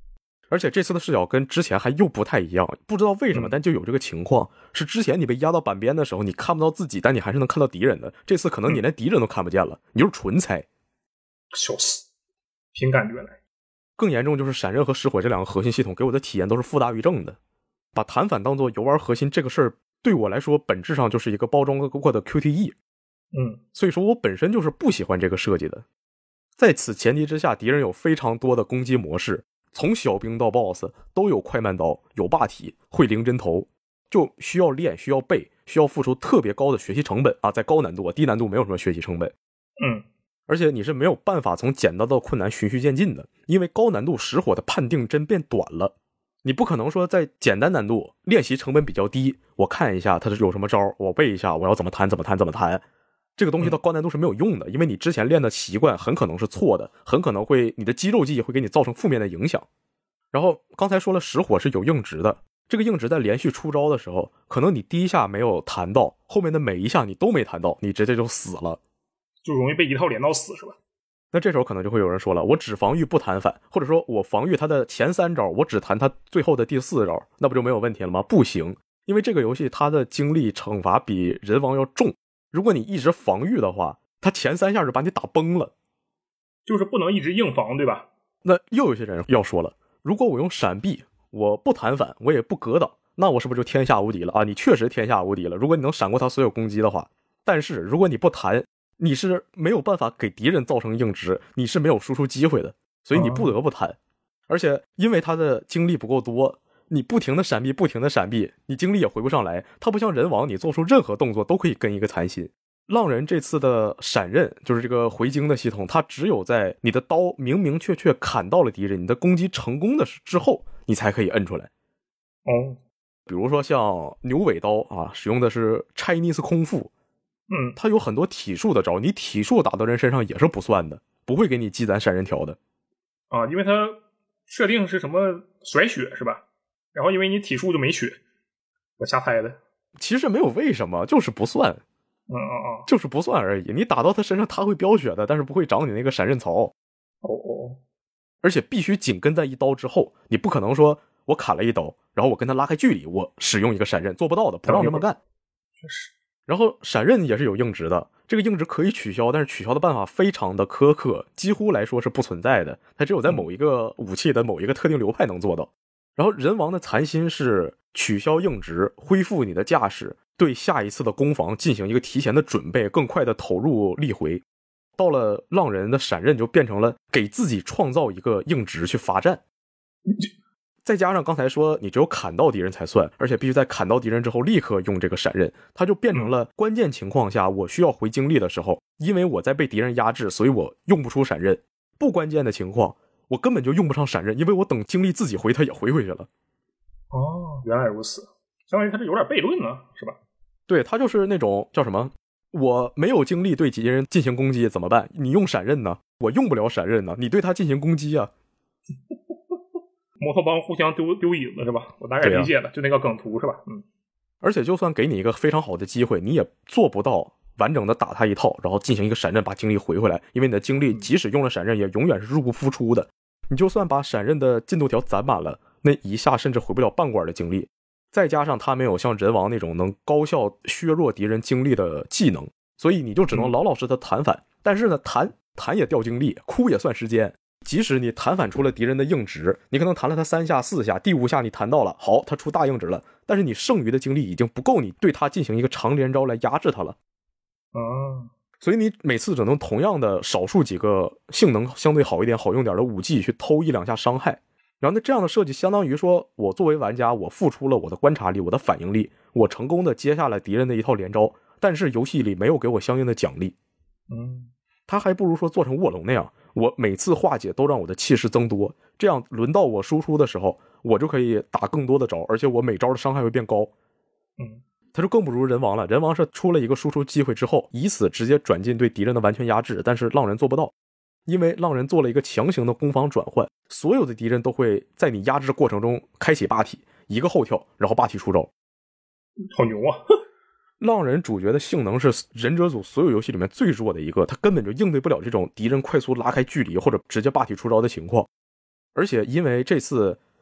而且这次的视角跟之前还又不太一样，不知道为什么， 嗯、 但就有这个情况，是之前你被压到板边的时候，你看不到自己，但你还是能看到敌人的。这次可能你连敌人都看不见了，嗯、你就是纯猜。 笑死，凭感觉来。 更严重就是闪刃和失火这两个核心系统给我的体验都是负大于正的。把弹反当做游玩核心这个事儿，对我来说本质上就是一个包装过的 Q T E。 嗯， 所以说我本身就是不喜欢这个设计的。在此前提之下，敌人有非常多的攻击模式，从小兵到 boss 都有快慢刀，有霸体，会零针头，就需要练，需要背，需要付出特别高的学习成本啊，在高难度，低难度没有什么学习成本。 嗯， 而且你是没有办法从简单到困难循序渐进的，因为高难度实火的判定针变短了，你不可能说在简单难度练习成本比较低，我看一下它是有什么招，我背一下我要怎么弹怎么弹怎么弹，这个东西到高难度是没有用的，因为你之前练的习惯很可能是错的，很可能会你的肌肉记忆会给你造成负面的影响。然后刚才说了实火是有硬直的，这个硬直在连续出招的时候，可能你第一下没有弹到，后面的每一下你都没弹到，你直接就死了， 就容易被一套连到死是吧？ 那这时候可能就会有人说了，我只防御不弹反，或者说我防御他的前三招，我只弹他最后的第四招，那不就没有问题了吗？不行，因为这个游戏它的精力惩罚比人王要重，如果你一直防御的话，他前三下就把你打崩了， 就是不能一直硬防，对吧？ 那又有些人要说了，如果我用闪避，我不弹反，我也不格挡，那我是不是就天下无敌了啊？你确实天下无敌了，如果你能闪过他所有攻击的话，但是如果你不弹，你是没有办法给敌人造成硬直，你是没有输出机会的，所以你不得不弹。哦、而且因为他的精力不够多，你不停的闪避不停的闪避，你精力也回不上来，他不像人王，你做出任何动作都可以跟一个残心。浪人这次的闪刃就是这个回京的系统，它只有在你的刀明明确确砍到了敌人，你的攻击成功的之后，你才可以摁出来。 哦， 比如说像牛尾刀啊，使用的是 Chinese 空腹， 嗯， 它有很多体术的招，你体术打到人身上也是不算的，不会给你积攒闪刃条的啊，因为它设定是什么甩血是吧？然后因为你体术就没血，我瞎猜的。 其实没有为什么，就是不算。 嗯嗯嗯， 就是不算而已。你打到他身上，他会飙血的，但是不会长你那个闪刃槽。 哦哦， 而且必须紧跟在一刀之后，你不可能说我砍了一刀，然后我跟他拉开距离，我使用一个闪刃，做不到的，不让这么干。 确实。 然后闪刃也是有硬直的，这个硬直可以取消，但是取消的办法非常的苛刻，几乎来说是不存在的。它只有在某一个武器的某一个特定流派能做到。然后人王的残心是取消硬直，恢复你的架势，对下一次的攻防进行一个提前的准备，更快的投入力回。到了浪人的闪刃就变成了给自己创造一个硬直去罚站。再加上刚才说你只有砍到敌人才算，而且必须在砍到敌人之后立刻用这个闪刃，它就变成了关键情况下我需要回精力的时候，因为我在被敌人压制，所以我用不出闪刃。不关键的情况我根本就用不上闪刃，因为我等精力自己回它也回回去了。 哦，原来如此，相当于它是有点悖论呢，是吧？ 对，它就是那种叫什么，我没有精力对敌人进行攻击怎么办？你用闪刃呢，我用不了闪刃呢，你对他进行攻击啊。 摩托帮互相丢丢椅子是吧？我大概理解了，啊、就那个梗图是吧？嗯。 而且就算给你一个非常好的机会，你也做不到完整的打他一套，然后进行一个闪刃把精力回回来，因为你的精力即使用了闪刃，也永远是入不敷出的。你就算把闪刃的进度条攒满了，那一下甚至回不了半管的精力。再加上他没有像人王那种能高效削弱敌人精力的技能，所以你就只能老老实实的弹反。但是呢，弹弹也掉精力，哭也算时间。即使你弹反出了敌人的硬直，你可能弹了他三下四下，第五下你弹到了，好，他出大硬直了，但是你剩余的精力已经不够你对他进行一个长连招来压制他了。 啊， 所以你每次只能同样的少数几个性能相对好一点好用点的武技去偷一两下伤害。然后那这样的设计相当于说，我作为玩家，我付出了我的观察力，我的反应力，我成功的接下了敌人的一套连招，但是游戏里没有给我相应的奖励。 嗯， 他还不如说做成卧龙那样，我每次化解都让我的气势增多，这样轮到我输出的时候，我就可以打更多的招，而且我每招的伤害会变高。 嗯， 他就更不如人王了，人王是出了一个输出机会之后，以此直接转进对敌人的完全压制，但是浪人做不到。因为浪人做了一个强行的攻防转换，所有的敌人都会在你压制的过程中开启霸体，一个后跳，然后霸体出招。 好牛啊！ 浪人主角的性能是忍者组所有游戏里面最弱的一个，他根本就应对不了这种敌人快速拉开距离或者直接霸体出招的情况。而且因为这次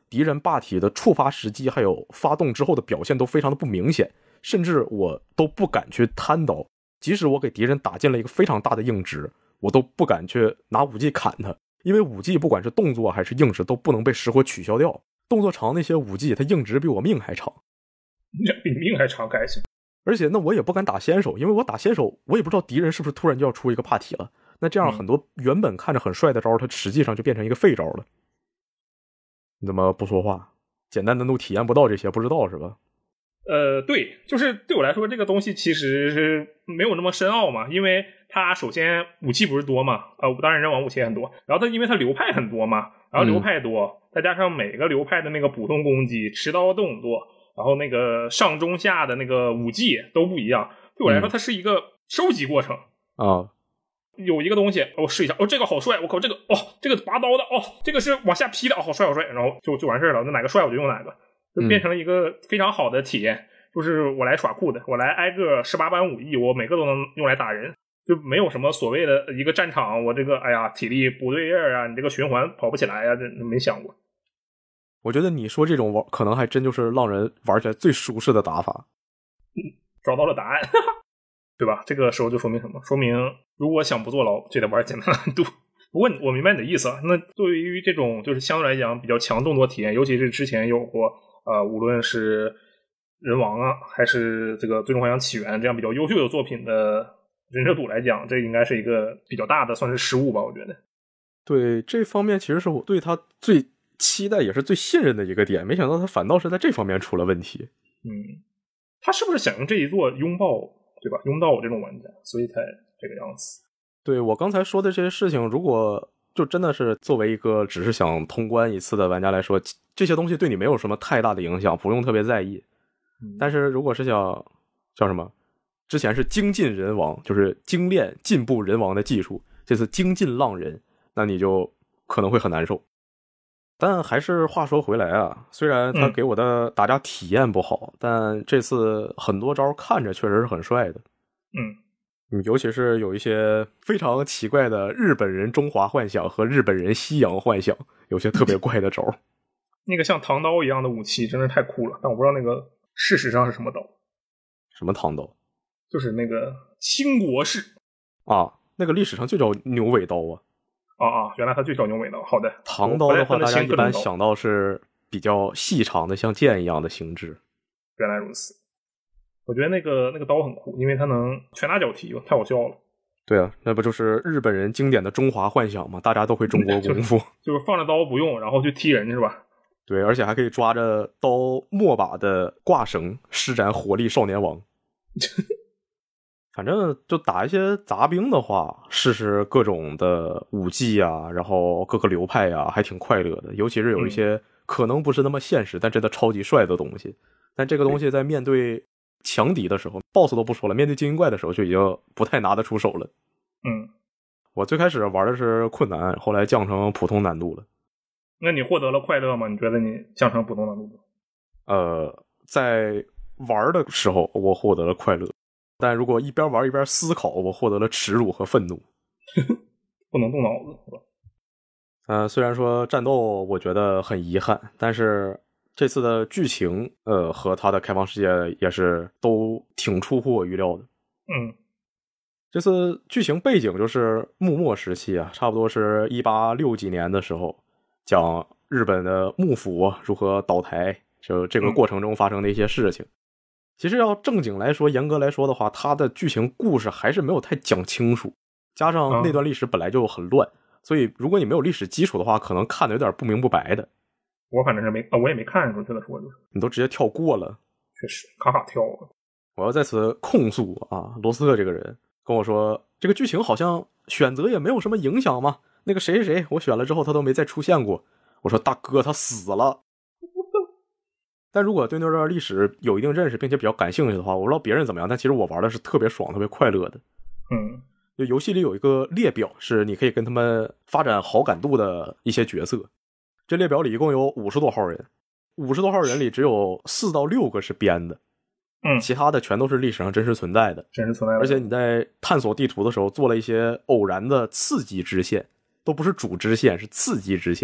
敌人霸体的触发时机还有发动之后的表现都非常的不明显，甚至我都不敢去贪刀，即使我给敌人打进了一个非常大的硬直，我都不敢去拿武技砍他，因为武技不管是动作还是硬直都不能被实火取消掉，动作长那些武技它硬直比我命还长， 比你命还长开心。 而且那我也不敢打先手，因为我打先手我也不知道敌人是不是突然就要出一个霸体了，那这样很多原本看着很帅的招它实际上就变成一个废招了。你怎么不说话？简单难度体验不到这些，不知道是吧？ 呃，对，就是对我来说这个东西其实是没有那么深奥嘛，因为它首先武器不是多嘛，呃，当然人王武器也很多，然后它因为它流派很多嘛，然后流派多、嗯、再加上每个流派的那个补洞攻击、持刀动作，然后那个上中下的那个武技都不一样，对我来说它是一个收集过程啊、嗯哦。 有一个东西我试一下，哦，这个好帅，我靠，这个哦，这个拔刀的，哦，这个是往下劈的，哦，好帅好帅，然后就就完事了，那哪个帅我就用哪个，就变成了一个非常好的体验、嗯、就是我来耍酷的，我来挨个十八般武艺，我每个都能用来打人，就没有什么所谓的一个战场我这个哎呀体力不对劲啊，你这个循环跑不起来啊，这没想过。 我觉得你说这种玩可能还真就是让人玩起来最舒适的打法。 嗯，找到了答案对吧？这个时候就说明什么？说明如果想不坐牢就得玩简单难度。不过我明白你的意思啊，那对于这种就是相对来讲比较强动作体验，尤其是之前有过呃，无论是人王啊还是这个最终幻想起源这样比较优秀的作品的忍者赌来讲，这应该是一个比较大的算是失误吧，我觉得。 对，这方面其实是我对他最期待也是最信任的一个点，没想到他反倒是在这方面出了问题。 嗯，他是不是想用这一座拥抱，对吧？拥抱我这种玩家，所以才这个样子。 对，我刚才说的这些事情，如果就真的是作为一个只是想通关一次的玩家来说，这些东西对你没有什么太大的影响，不用特别在意。嗯、但是如果是想叫什么，之前是精进人王，就是精炼进步人王的技术，这次精进浪人，那你就可能会很难受。但还是话说回来啊，虽然他给我的打架体验不好、嗯、但这次很多招看着确实是很帅的。 嗯， 尤其是有一些非常奇怪的日本人中华幻想和日本人西洋幻想，有些特别怪的招。 那个像唐刀一样的武器真是太酷了，但我不知道那个事实上是什么刀。 什么唐刀？ 就是那个兴国式啊，那个历史上就叫牛尾刀啊。 啊啊！原来它就叫牛尾刀。好的， 唐刀的话，大家一般想到是比较细长的，像剑一样的形制。 原来如此，我觉得那个那个刀很酷，因为它能拳打脚踢，太好笑了。 对啊，那不就是日本人经典的中华幻想吗？大家都会中国功夫， 就是、就是放着刀不用，然后去踢人是吧？ 对，而且还可以抓着刀末把的挂绳施展火力少年王。反正就打一些杂兵的话，试试各种的武技啊，然后各个流派啊，还挺快乐的。尤其是有一些可能不是那么现实，但真的超级帅的东西。但这个东西在面对强敌的时候 ，BOSS 都不说了，面对精英怪的时候就已经不太拿得出手了。 嗯， 我最开始玩的是困难，后来降成普通难度了。 那你获得了快乐吗？你觉得你降成普通难度吗？ 呃，在玩的时候我获得了快乐。但如果一边玩一边思考，我获得了耻辱和愤怒。 不能动脑子是吧？ 呃，虽然说战斗我觉得很遗憾，但是这次的剧情呃和它的开放世界也是都挺出乎我预料的。 嗯， 这次剧情背景就是幕末时期啊，差不多是一八六几年的时候，讲日本的幕府如何倒台，就这个过程中发生的一些事情。嗯，其实要正经来说，严格来说的话，它的剧情故事还是没有太讲清楚，加上那段历史本来就很乱、嗯、所以如果你没有历史基础的话，可能看的有点不明不白的。 我反正是没、啊、我也没看出去的说就是你都直接跳过了。 确实卡卡跳了。 我要在此控诉啊，罗斯特这个人跟我说这个剧情好像选择也没有什么影响嘛，那个谁谁谁我选了之后他都没再出现过。我说大哥他死了。但如果对那段历史有一定认识并且比较感兴趣的话，我不知道别人怎么样，但其实我玩的是特别爽特别快乐的。 嗯， 就游戏里有一个列表，是你可以跟他们发展好感度的一些角色。这列表里一共有五十多号人，五十多号人里只有四到六个是编的， 嗯， 其他的全都是历史上真实存在的， 真实存在的。 而且你在探索地图的时候做了一些偶然的刺激支线，都不是主支线，是刺激支线。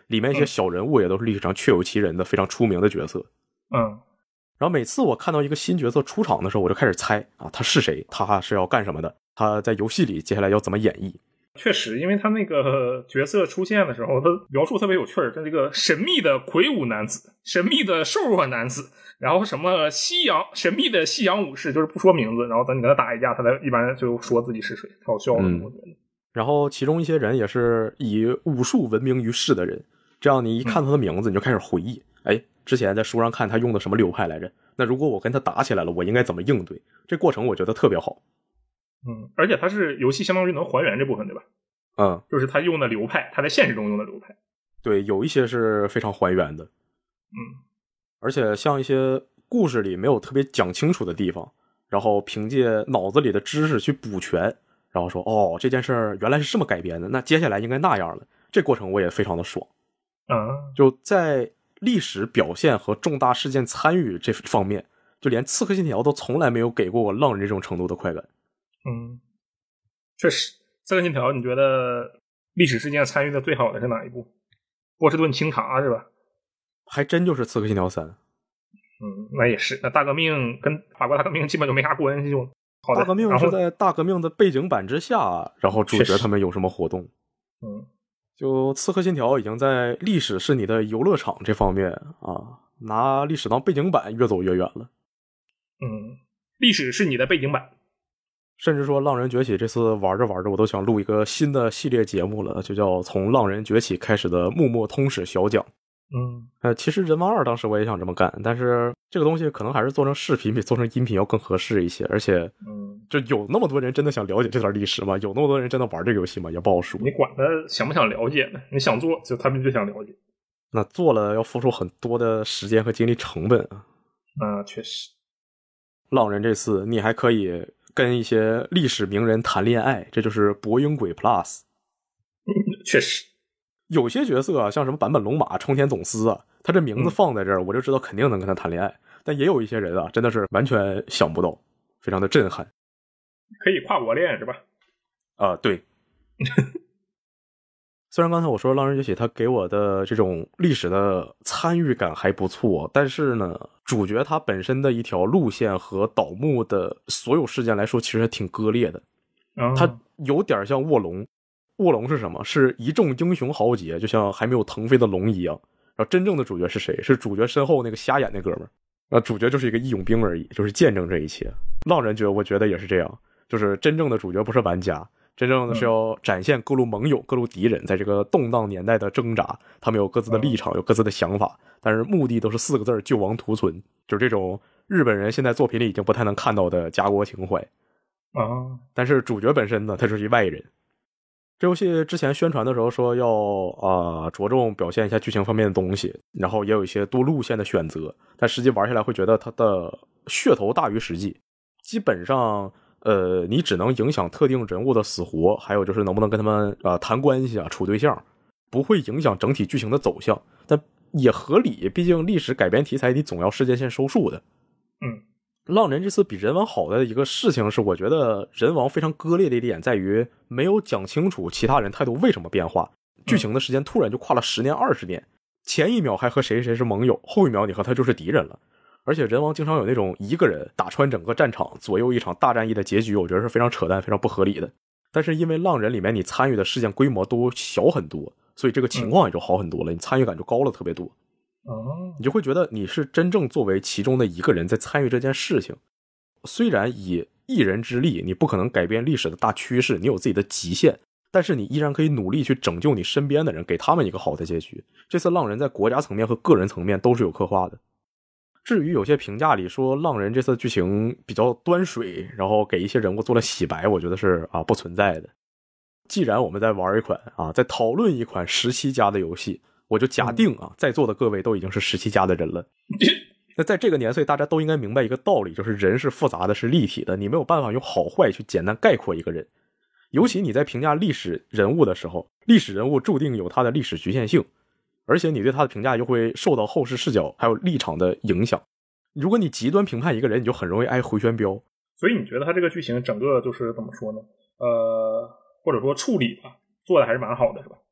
里面一些小人物也都是历史上确有其人的非常出名的角色。 嗯， 然后每次我看到一个新角色出场的时候，我就开始猜啊，他是谁，他是要干什么的，他在游戏里接下来要怎么演绎。 确实，因为他那个角色出现的时候，他描述特别有趣儿，这这个神秘的魁梧男子，神秘的瘦弱男子，然后什么西洋神秘的西洋武士，就是不说名字，然后等你跟他打一架，他才一般就说自己是谁，太好笑了， 嗯、 我觉得。 然后其中一些人也是以武术闻名于世的人，这样你一看他的名字，你就开始回忆，哎，之前在书上看他用的什么流派来着？那如果我跟他打起来了，我应该怎么应对？这过程我觉得特别好。 嗯，而且它是游戏相当于能还原这部分，对吧？ 嗯， 就是他用的流派，他在现实中用的流派。 对，有一些是非常还原的。 嗯， 而且像一些故事里没有特别讲清楚的地方，然后凭借脑子里的知识去补全，然后说哦，这件事儿原来是这么改编的，那接下来应该那样了。这过程我也非常的爽。 啊， 就在历史表现和重大事件参与这方面，就连刺客信条都从来没有给过我浪人这种程度的快感。 嗯，确实，刺客信条你觉得历史事件参与的最好的是哪一部？波士顿清查是吧？ 还真就是刺客信条三。 嗯，那也是，那大革命跟法国大革命基本就没啥关系，就好的。 大革命是在大革命的背景板之下，然后主角他们有什么活动？ 嗯， 就刺客信条已经在历史是你的游乐场这方面啊，拿历史当背景板越走越远了。 嗯，历史是你的背景板。 甚至说浪人崛起这次玩着玩着我都想录一个新的系列节目了，就叫从浪人崛起开始的幕末通史小讲。 嗯， 呃，其实人王二当时我也想这么干，但是这个东西可能还是做成视频比做成音频要更合适一些，而且嗯， 就有那么多人真的想了解这段历史吗？有那么多人真的玩这个游戏吗？也不好说。 你管他想不想了解呢？你想做就他们就想了解， 那做了要付出很多的时间和精力成本啊。 啊，确实。 浪人这次你还可以跟一些历史名人谈恋爱，这就是博音鬼 Plus。 确实有些角色啊，像什么坂本龙马、冲田总司啊，他这名字放在这儿、嗯、我就知道肯定能跟他谈恋爱。但也有一些人啊，真的是完全想不到，非常的震撼。 可以跨国恋是吧？ 啊、呃，对。虽然刚才我说浪人崛起他给我的这种历史的参与感还不错，但是呢，主角他本身的一条路线和倒幕的所有事件来说其实还挺割裂的。 哦、 他有点像卧龙。卧龙是什么？是一众英雄豪杰，就像还没有腾飞的龙一样。然后真正的主角是谁？是主角身后那个瞎眼那哥们儿。啊，主角就是一个义勇兵而已，就是见证这一切。浪人觉得我觉得也是这样，就是真正的主角不是玩家，真正的是要展现各路盟友、各路敌人在这个动荡年代的挣扎，他们有各自的立场，有各自的想法，但是目的都是四个字：救亡图存。就是这种日本人现在作品里已经不太能看到的家国情怀啊。 但是主角本身呢，他就是一外人。这游戏之前宣传的时候说要啊、呃、着重表现一下剧情方面的东西，然后也有一些多路线的选择，但实际玩下来会觉得它的噱头大于实际。基本上呃你只能影响特定人物的死活，还有就是能不能跟他们啊、呃、谈关系啊、处对象，不会影响整体剧情的走向，但也合理，毕竟历史改编题材你总要事件线收束的。 嗯。 浪人这次比人王好的一个事情是，我觉得人王非常割裂的一点在于没有讲清楚其他人态度为什么变化，剧情的时间突然就跨了十年二十年，前一秒还和谁谁是盟友，后一秒你和他就是敌人了。而且人王经常有那种一个人打穿整个战场，左右一场大战役的结局，我觉得是非常扯淡非常不合理的。但是因为浪人里面你参与的事件规模都小很多，所以这个情况也就好很多了，你参与感就高了特别多。 哦， 你就会觉得你是真正作为其中的一个人在参与这件事情。虽然以一人之力你不可能改变历史的大趋势，你有自己的极限，但是你依然可以努力去拯救你身边的人，给他们一个好的结局。这次浪人在国家层面和个人层面都是有刻画的。至于有些评价里说浪人这次剧情比较端水，然后给一些人物做了洗白，我觉得是啊不存在的。既然我们在玩一款啊在讨论一款十七加的游戏，我就假定啊，在座的各位都已经是十七加的人了。那在这个年岁，大家都应该明白一个道理，就是人是复杂的，是立体的，你没有办法用好坏去简单概括一个人。尤其你在评价历史人物的时候，历史人物注定有他的历史局限性，而且你对他的评价又会受到后世视角还有立场的影响。如果你极端评判一个人，你就很容易挨回旋镖。 所以你觉得他这个剧情整个就是怎么说呢？呃，或者说处理吧，做的还是蛮好的，是吧？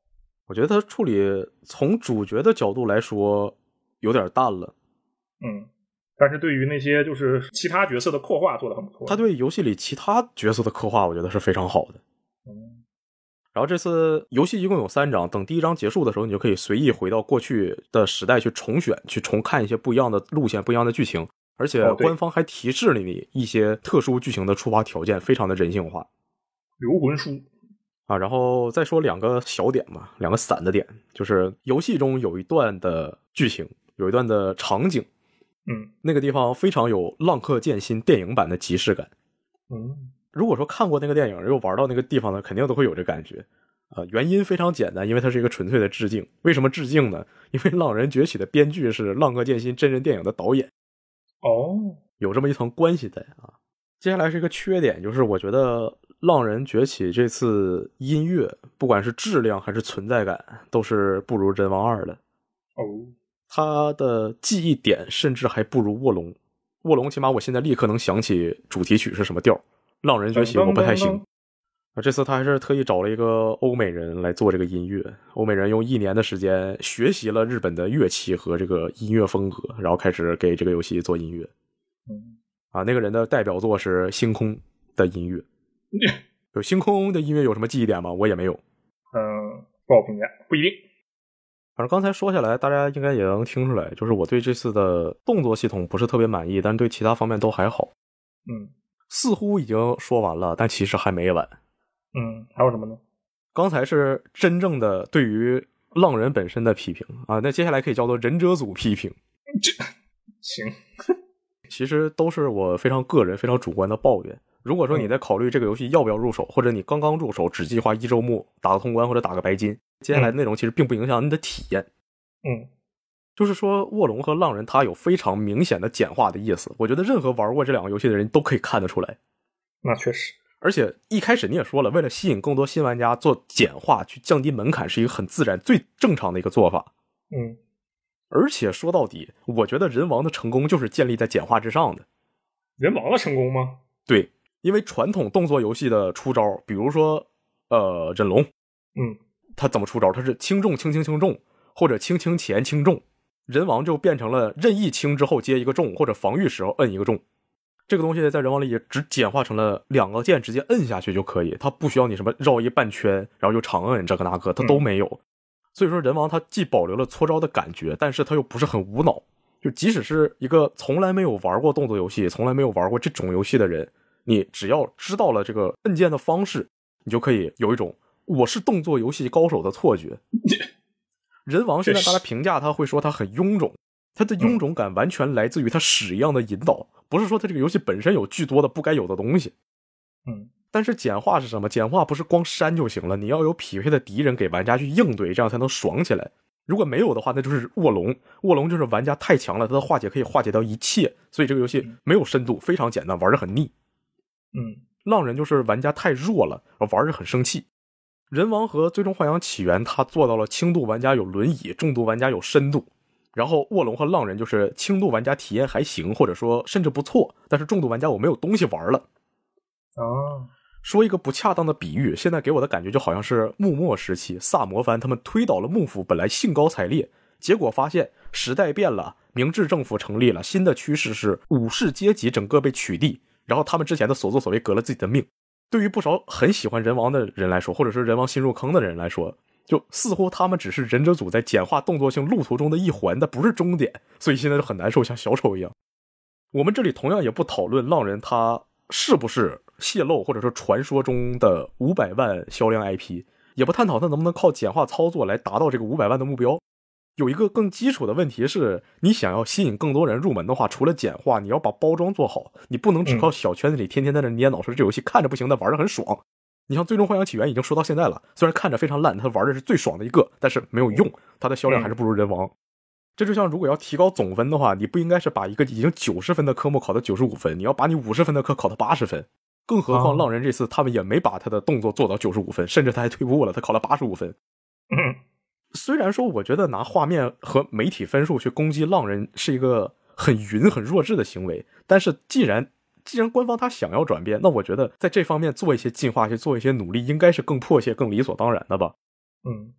我觉得他处理从主角的角度来说有点淡了。 嗯，但是对于那些就是其他角色的刻画做得很不错。 他对游戏里其他角色的刻画我觉得是非常好的。 嗯， 然后这次游戏一共有三章，等第一章结束的时候，你就可以随意回到过去的时代去重选，去重看一些不一样的路线、不一样的剧情，而且官方还提示了你一些特殊剧情的触发条件，非常的人性化。 留魂书啊，然后再说两个小点吧，两个散的点，就是游戏中有一段的剧情，有一段的场景， 嗯， 那个地方非常有《浪客剑心》电影版的即视感。 嗯。 如果说看过那个电影又玩到那个地方呢，肯定都会有这感觉啊、呃。原因非常简单，因为它是一个纯粹的致敬。为什么致敬呢？因为《浪人崛起》的编剧是《浪客剑心》真人电影的导演。 哦， 有这么一层关系在啊。接下来是一个缺点，就是我觉得《浪人崛起》这次音乐不管是质量还是存在感都是不如《人王二》的。 哦， 它的记忆点甚至还不如卧龙。卧龙起码我现在立刻能想起主题曲是什么调，浪人崛起我不太行。这次他还是特意找了一个欧美人来做这个音乐，欧美人用一年的时间学习了日本的乐器和这个音乐风格，然后开始给这个游戏做音乐。 嗯， 啊，那个人的代表作是星空的音乐。有星空的音乐有什么记忆点吗？我也没有。 嗯，不好评价，不一定。 反正刚才说下来，大家应该也能听出来，就是我对这次的动作系统不是特别满意，但是对其他方面都还好。 嗯， 似乎已经说完了，但其实还没完。 嗯，还有什么呢？ 刚才是真正的对于浪人本身的批评啊，那接下来可以叫做忍者组批评。 这行， 其实都是我非常个人、非常主观的抱怨。如果说你在考虑这个游戏要不要入手，或者你刚刚入手只计划一周目打个通关或者打个白金，接下来的内容其实并不影响你的体验。 嗯， 就是说卧龙和浪人它有非常明显的简化的意思，我觉得任何玩过这两个游戏的人都可以看得出来。 那确实。 而且一开始你也说了，为了吸引更多新玩家做简化去降低门槛是一个很自然最正常的一个做法。 嗯， 而且说到底我觉得人王的成功就是建立在简化之上的。 人王的成功吗？ 对，因为传统动作游戏的出招，比如说呃忍龙， 嗯， 他怎么出招？他是轻重轻轻轻重，或者轻轻前轻重。人王就变成了任意轻之后接一个重，或者防御时候摁一个重。这个东西在人王里也只简化成了两个键直接摁下去就可以，它不需要你什么绕一半圈然后又长摁这个那个，它都没有、嗯、所以说人王它既保留了搓招的感觉，但是它又不是很无脑。就即使是一个从来没有玩过动作游戏，从来没有玩过这种游戏的人，你只要知道了这个摁键的方式，你就可以有一种我是动作游戏高手的错觉。人王现在大家评价他会说他很臃肿，他的臃肿感完全来自于他屎一样的引导，不是说他这个游戏本身有巨多的不该有的东西。 嗯， 但是简化是什么？简化不是光删就行了，你要有匹配的敌人给玩家去应对，这样才能爽起来。如果没有的话，那就是卧龙。卧龙就是玩家太强了，他的化解可以化解掉一切，所以这个游戏没有深度，非常简单，玩着很腻。 嗯， 浪人就是玩家太弱了，玩着很生气。人王和最终幻想起源他做到了轻度玩家有轮椅，重度玩家有深度。然后卧龙和浪人就是轻度玩家体验还行，或者说甚至不错，但是重度玩家我没有东西玩了。 哦， 说一个不恰当的比喻，现在给我的感觉就好像是幕末时期萨摩藩他们推倒了幕府，本来兴高采烈，结果发现时代变了，明治政府成立了，新的趋势是武士阶级整个被取缔，然后他们之前的所作所为革了自己的命。对于不少很喜欢人王的人来说，或者是人王新入坑的人来说，就似乎他们只是忍者组在简化动作性路途中的一环，但不是终点，所以现在就很难受，像小丑一样。我们这里同样也不讨论浪人他是不是泄露或者说传说中的五百万销量 I P， 也不探讨他能不能靠简化操作来达到这个五百万的目标。有一个更基础的问题是，你想要吸引更多人入门的话，除了简化，你要把包装做好，你不能只靠小圈子里天天在那捏脑，说这游戏看着不行，但玩着很爽。你像最终幻想起源已经说到现在了，虽然看着非常烂，他玩的是最爽的一个，但是没有用，他的销量还是不如人王。这就像如果要提高总分的话，你不应该是把一个已经九十分的科目考到九十五分，你要把你五十分的课考到八十分。更何况浪人这次他们也没把他的动作做到九十五分，甚至他还退步了，他考了八十五分。 嗯， 虽然说我觉得拿画面和媒体分数去攻击浪人是一个很匀很弱智的行为，但是既然既然官方他想要转变，那我觉得在这方面做一些进化，去做一些努力，应该是更迫切更理所当然的吧。 嗯，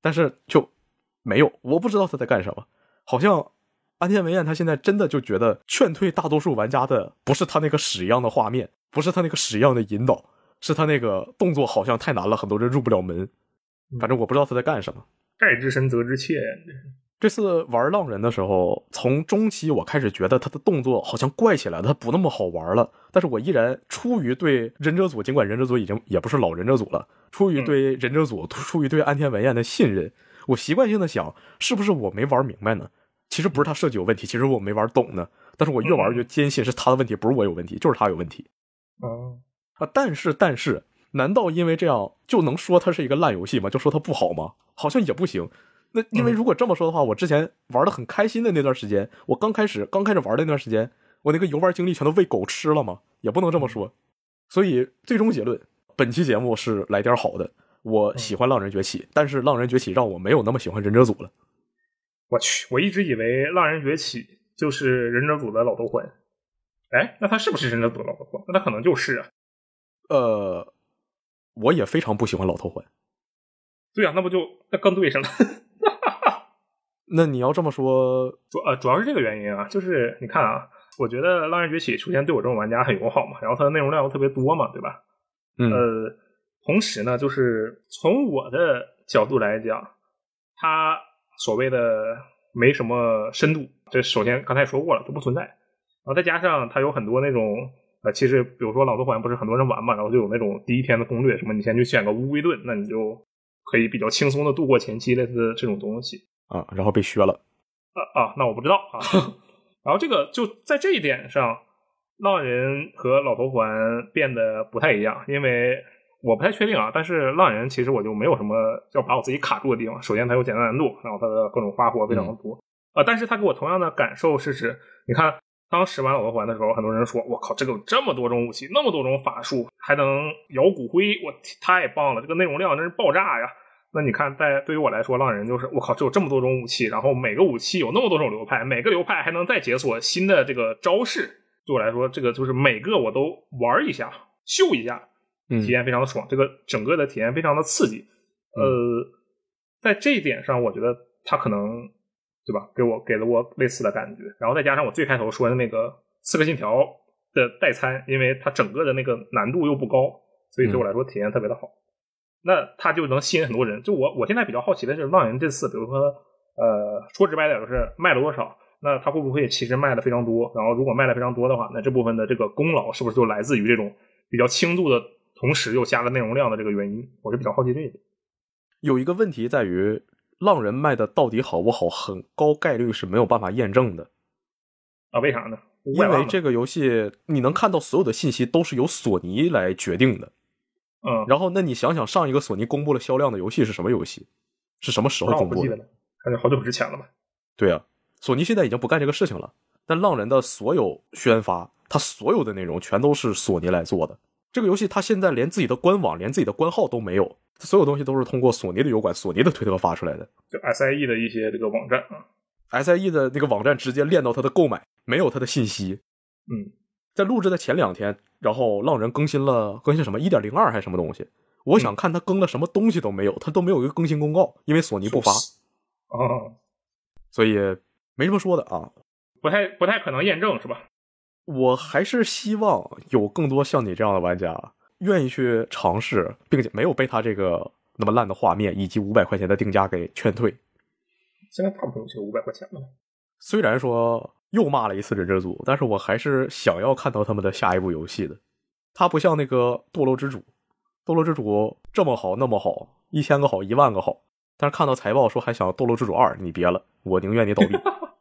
但是就没有，我不知道他在干什么。好像安田文彦他现在真的就觉得劝退大多数玩家的不是他那个屎一样的画面，不是他那个屎一样的引导，是他那个动作好像太难了，很多人入不了门。反正我不知道他在干什么。 盖之深则之切呀！ 这次玩浪人的时候，从中期我开始觉得他的动作好像怪起来了，他不那么好玩了。但是我依然出于对忍者组，尽管忍者组已经也不是老忍者组了，出于对忍者组，出于对安田文彦的信任，我习惯性的想，是不是我没玩明白呢？其实不是他设计有问题，其实我没玩懂呢。但是我越玩越坚信是他的问题，不是我有问题，就是他有问题。 哦啊，但是但是，难道因为这样就能说它是一个烂游戏吗？就说它不好吗？好像也不行。那因为如果这么说的话，我之前玩的很开心的那段时间，我刚开始刚开始玩的那段时间，我那个游玩经历全都喂狗吃了吗？也不能这么说。所以最终结论，本期节目是来点好的。我喜欢浪人崛起，但是浪人崛起让我没有那么喜欢忍者组了。 我去，我一直以为浪人崛起就是忍者组的老头环。哎，那他是不是忍者组的老头环？那他可能就是啊。 呃，我也非常不喜欢老头环。 对啊，那不就那更对上了。 那你要这么说， 主呃主要是这个原因啊，就是你看啊，我觉得浪人崛起首先对我这种玩家很友好嘛，然后它的内容量又特别多嘛，对吧？ 嗯， 呃，同时呢，就是从我的角度来讲，它所谓的没什么深度，这首先刚才也说过了，都不存在。然后再加上它有很多那种呃，其实比如说老头环不是很多人玩嘛，然后就有那种第一天的攻略，什么你先去选个乌龟盾，那你就可以比较轻松的度过前期类似的这种东西啊，然后被削了啊啊，那我不知道啊。然后这个就在这一点上，浪人和老头环变得不太一样，因为我不太确定啊，但是浪人其实我就没有什么要把我自己卡住的地方。首先它有简单难度，然后它的各种花活非常的多、嗯、啊，但是它给我同样的感受是指，你看当时玩老头环的时候，很多人说我靠，这个有这么多种武器，那么多种法术，还能摇骨灰，我太棒了，这个内容量真是爆炸呀。那你看在对于我来说，浪人就是我靠，这有这么多种武器，然后每个武器有那么多种流派，每个流派还能再解锁新的这个招式，对我来说这个就是每个我都玩一下秀一下，体验非常的爽、嗯、这个整个的体验非常的刺激、嗯、呃，在这一点上我觉得它可能对吧，给我给了我类似的感觉。然后再加上我最开头说的那个刺客信条的代参，因为它整个的那个难度又不高，所以对我来说体验特别的好、嗯、那它就能吸引很多人。就我我现在比较好奇的是浪人这次比如说呃，说直白点就是卖了多少，那它会不会其实卖的非常多，然后如果卖的非常多的话，那这部分的这个功劳是不是就来自于这种比较轻度的同时又加了内容量的这个原因，我是比较好奇这一点。 有一个问题在于浪人卖的到底好不好，很高概率是没有办法验证的啊？为啥呢？ 因为这个游戏你能看到所有的信息都是由索尼来决定的。 嗯， 然后那你想想上一个索尼公布了销量的游戏是什么游戏，是什么时候公布的？ 感觉好久之前了吧。 对啊，索尼现在已经不干这个事情了，但浪人的所有宣发，它所有的内容全都是索尼来做的。这个游戏它现在连自己的官网连自己的官号都没有，所有东西都是通过索尼的油管索尼的推特发出来的， 就 S I E 的一些这个网站啊 S I E 的那个网站直接链到它的购买，没有它的信息。 嗯， 在录制的前两天，然后浪人更新了更新什么 一点零二 还是什么东西，我想看它更了什么东西都没有，它都没有一个更新公告，因为索尼不发哦， 所以没什么说的啊， 不太不太可能验证是吧？ 我还是希望有更多像你这样的玩家愿意去尝试，并且没有被他这个那么烂的画面以及五百块钱的定价给劝退。 现在差不多就五百块钱了。 虽然说又骂了一次忍者组，但是我还是想要看到他们的下一部游戏的。它不像那个堕落之主，堕落之主这么好那么好，一千个好一万个好，但是看到财报说还想堕落之主二，你别了，我宁愿你倒闭。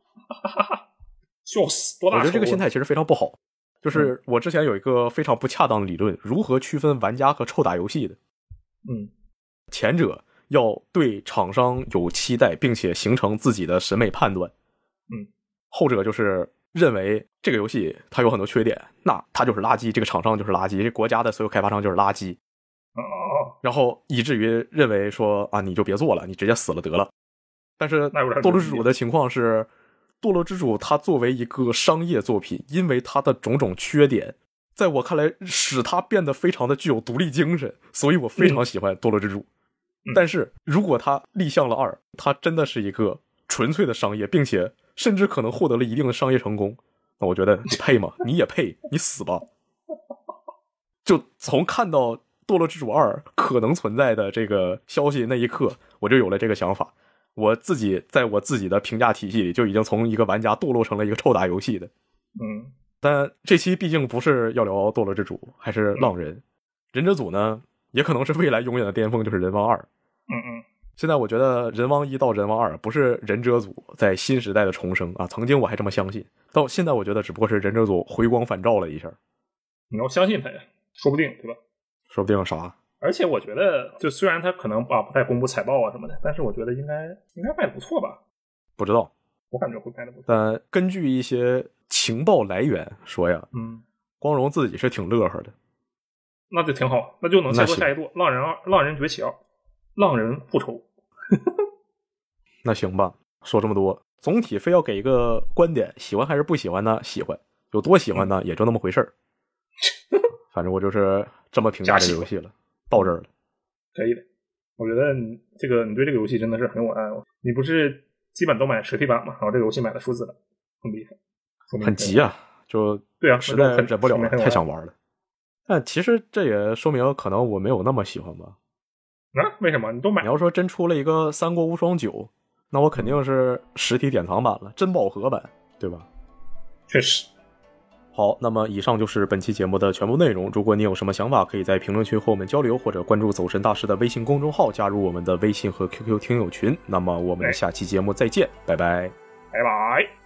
笑死，多大？ 我觉得这个心态其实非常不好。就是我之前有一个非常不恰当的理论，如何区分玩家和臭打游戏的。 嗯， 前者要对厂商有期待，并且形成自己的审美判断。 嗯， 后者就是认为这个游戏它有很多缺点，那它就是垃圾，这个厂商就是垃圾，这国家的所有开发商就是垃圾。 哦， 然后以至于认为说啊，你就别做了，你直接死了得了。但是堕落之主的情况是，堕落之主它作为一个商业作品，因为它的种种缺点，在我看来使它变得非常的具有独立精神，所以我非常喜欢堕落之主、 但是如果它立项了二，它真的是一个纯粹的商业，并且甚至可能获得了一定的商业成功，那我觉得你配吗？你也配，你死吧！就从看到《堕落之主二》可能存在的这个消息那一刻，我就有了这个想法。我自己在我自己的评价体系里就已经从一个玩家堕落成了一个臭打游戏的。 嗯， 但这期毕竟不是要聊堕落之主，还是浪人。嗯、忍者组呢，也可能是未来永远的巅峰，就是人王二。 嗯嗯。 现在我觉得人王一到人王二不是忍者组在新时代的重生啊，曾经我还这么相信，到现在我觉得只不过是忍者组回光返照了一下。 你要相信他呀，说不定对吧？ 说不定啥？ 而且我觉得，就虽然他可能啊不太公布财报啊什么的，但是我觉得应该应该卖的不错吧？ 不知道， 我感觉会卖的不错。 但根据一些情报来源说呀， 嗯， 光荣自己是挺乐呵的。 那就挺好，那就能切入下一步，浪人二、浪人崛起二、浪人复仇。 那行吧，说这么多，总体非要给一个观点，喜欢还是不喜欢呢？喜欢，有多喜欢呢？嗯、也就那么回事儿。反正我就是这么评价这个游戏了，到这儿了。 可以的，我觉得你这个你对这个游戏真的是很有爱哦。你不是基本都买实体版嘛？然后这个游戏买的数字版，很厉害， 很急啊！就对啊， 实在忍不了了，太想玩了。但其实这也说明可能我没有那么喜欢吧。 啊？为什么？你都买？ 你要说真出了一个《三国无双九》，那我肯定是实体典藏版了，珍宝盒版，对吧？ 确实。 好，那么以上就是本期节目的全部内容。如果你有什么想法，可以在评论区和我们交流，或者关注走神大师的微信公众号，加入我们的微信和 Q Q 听友群。那么我们下期节目再见，拜拜， 拜拜。